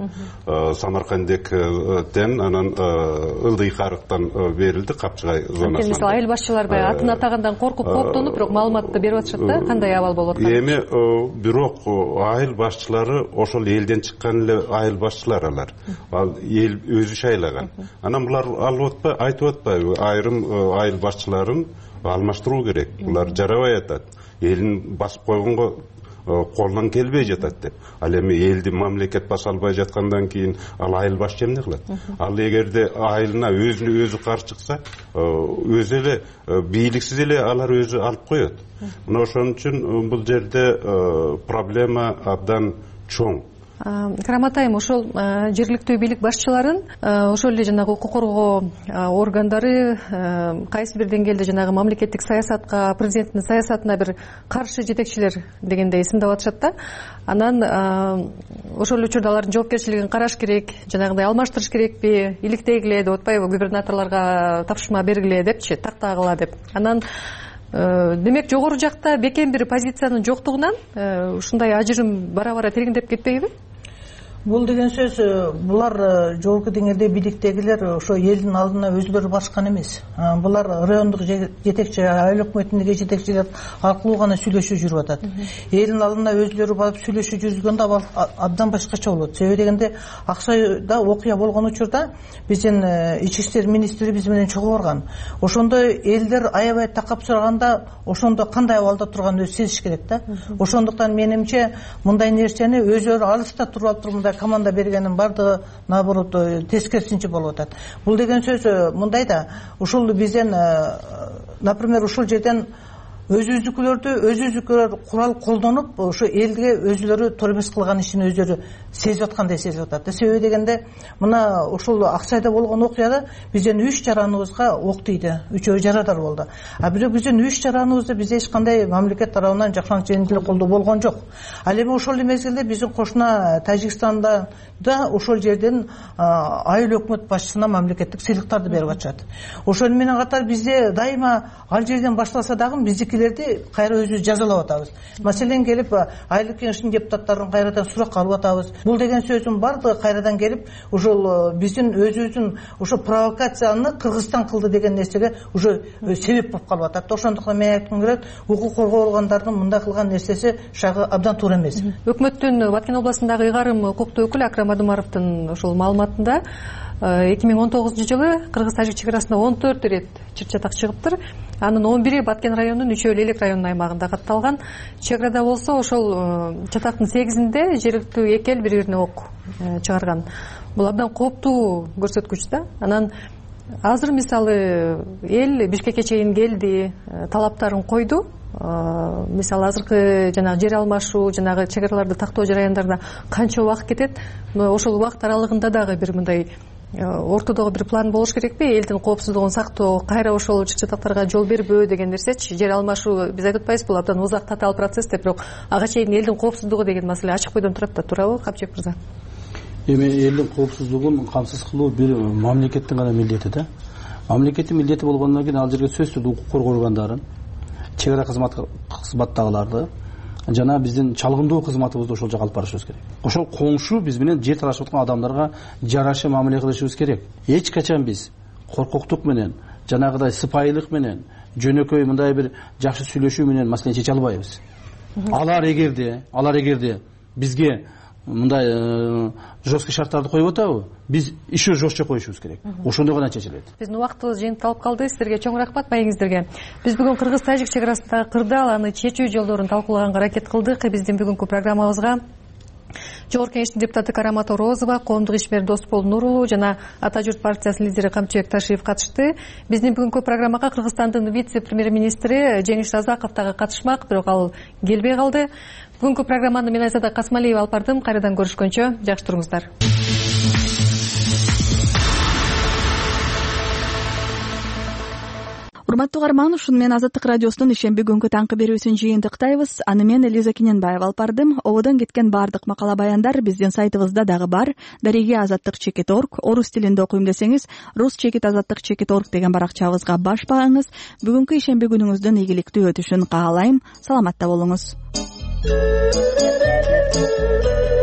Самаркандектен анан Ылдый-Карыктан берилди, Капчыгай зонасынан. Анткени мисалы айыл башчыларбы атын атагандан коркуп кооптонуп, бирок маалыматты берип атышат да, кандай абал болуп аткан? Эми бирок айыл башчылары ошол элден чыккан эле айыл башчылар алар. Ал эл өзү шайлаган. Анан булар алып атпайбы, айтып атпайбы, айрым айыл башчыларын алмаштыруу керек. Булар жарабай атат. Элин басып койгонго колунан келбей жатат деп. Ал эми элди мамлекет баса албай жаткандан кийин ал айыл башчы эмне кылат? Ал эгерде айылына өзүнө өзү каршы чыкса, өзү эле бийликсиз эле алар өзү алып коет. Мына ошон үчүн бул жерде проблема абдан чоң. Караматайым, ошол жергиликтүү бийлик башчыларын ошол эле жанагы укук коргоо органдары кайсы бир деңгээлде жанагы мамлекеттик саясатка, президенттин саясатына бир каршы жетекчилер дегендей сындап атышат да. Анан ошол учурда алардын жоопкерчилигин караш керек, жанагындай алмаштырыш керекпи, иликтегиле деп атпайбы, губернаторлорго тапшырма бергиле депчи, тактагыла деп. Анан демек жогору жакта бекем бир позициянын жоктугунан ушундай ажырым бара-бара тереңдеп кетпейби? Бул деген сөз, булар жогорку деңгээлде бийликтегилер ошо элдин алдына өзүлөрү барышкан эмес. Булар райондук жетекчи, айыл өкмөтүндөгү жетекчилер аркылуу гана сүйлөшүп жүрүп атат. Элдин алдына өзүлөрү барып сүйлөшүп жүргөндө абдан башкача болот. Себеби дегенде Аксайда окуя болгон учурда биздин ички иштер министри биз менен чогуу барган. Ошондо элдер аябай такап сураганда ошондо кандай абалда турганын өзү сезиш керек да. Ошондуктан менимче мындай нерсени өзүлөрү алыста туруп алып турганда команда бергенин бардыгы наоборот тескерисинче болуп атат. Бул деген сөз мындай да, ушул бизден например ушул жерден өзүбүздүкүлөр курал колдонуп ошо элге өзүлөрү торбес кылган ишин өзүлөрү сезип аткандай сезип атат. Себеби дегенде мына ушул Аксайда болгон окуяда бизден 3 жараныбызга ок тийди, 3-өө жарадар болду. А бирок биздин 3 жараныбызды бизде эч кандай мамлекет тарабынан жакшылык жөнүндө колдоо болгон жок. Ал эми ошол эле мезгилде биздин кошуна Тажикстанда да ошол жерден айыл өкмөт башчысына мамлекеттик сыйлыктарды берип атышат. Ошол менен катар бизде дайыма ал жерден башталса дагы биздики тилерди кайра өзүбүз жазалап атабыз. Маселен келип айылдык кеңештин депутаттарын кайрадан суракка алып атабыз. Бул деген сөздүн бардыгы кайрадан келип ушул биздин өзүбүздүн ошо провокацияны Кыргызстан кылды деген нерсеге уже себеп болуп калып атат. Ошондуктан мен айткым келет, укук коргоо органдарынын мындай кылган нерсеси шагы абдан туура эмес. Өкмөттүн Баткен областындагы ыйгарым укуктуу өкүлү Акрам Адымаровдун ушул маалыматында 2019 жылы Кыргыз-Тажик чек арасында 14 рет чыр-чатак чыгыптыр. Анын 11-и Баткен районунун, 3-өө Элек районунун аймагында катталган. Чек арада болсо ошол чатактын 8-inde жергиликтүү эки эл бири-бирине ок чыгарган. Бул абдан кооптуу көрсөткүч да. Анан азыр мисалы эл Бишкекке чейин келди, талаптарын койду. Мисалы азыркы жанагы жер алмашуу, жанагы чек араларды тактоо жараяндарына канча убакыт кетет? Ошол убакыт аралыгында дагы бир мындай ортодогу бир план болуш керекпи? Элдин коопсуздугун сактоо, кайра ошол чыр-чатактарга жол бербөө деген нерсечи. Жер алмашуу биз айтып атпайбызбы, бул абдан узак татаал процесс деп, бирок ага чейин элдин коопсуздугу деген маселе ачык бойдон турат да, туурабы, Капчек мырза? Эми элдин коопсуздугун камсыз кылуу бир мамлекеттин гана милдети да. Мамлекеттин милдети болгондон кийин ал жерге сөзсүз укук коргоо органдарын, чек ара кызматтагыларды жана биздин чалгындуу кызматыбызды ошол жака алып барышыбыз керек. Ошол коңшу биз менен жер талашып аткан адамдарга жараша мамиле кылышыбыз керек. Эч качан биз коркоктук менен, жанагыдай сыпайылык менен, жөнөкөй мындай бир жакшы сүйлөшүү менен маселени чече албайбыз. Алар эгерде бизге мындай жесткий шарттарды коюп атабы, биз еще жестче коюшубуз керек. Ошондо гана чечилет. Биздин убактыбыз жыйынтыкталып калды. Сиздерге чоң рахмат маегиңиздерге. Биз бүгүн Кыргыз-Тажик чек арасындагы кырдаал, аны чечүү жолдорун талкуулаганга аракет кылдык. Биздин бүгүнкү программабызга Жогорку Кеңештин депутаты Карамат Орозова, коомдук ишмер Доспол Нурулуу жана Ата журт партиясынын лидери Камчыбек Ташиев катышты. Биздин бүгүнкү программага Кыргызстандын вице-премьер-министри Жеңиш Разаков дагы катышмак, бирок ал келбей калды. Бүгүнкү программаны мен Айзада Касмалиева алып бардым. Кайрадан көрүшкөнчө жакшы туруңуздар. Урматтуу угарман, ушуну менен Азаттык радиосунун ишемби күнгү таңкы берүүсүн жыйынтыктайбыз. Аны мен Элиза Кененбаева алып бардым. Ободон кеткен баардык макала баяндар биздин сайтыбызда дагы бар. Дареге azаттык.org, орус тилинде окуйм десеңиз, rus-azаттык.org деген баракчабызга баш багыңыз. Бүгүнкү ишемби күнүңүздүн ийгиликтүү өтүшүн каалайм. Саламатта болуңуз.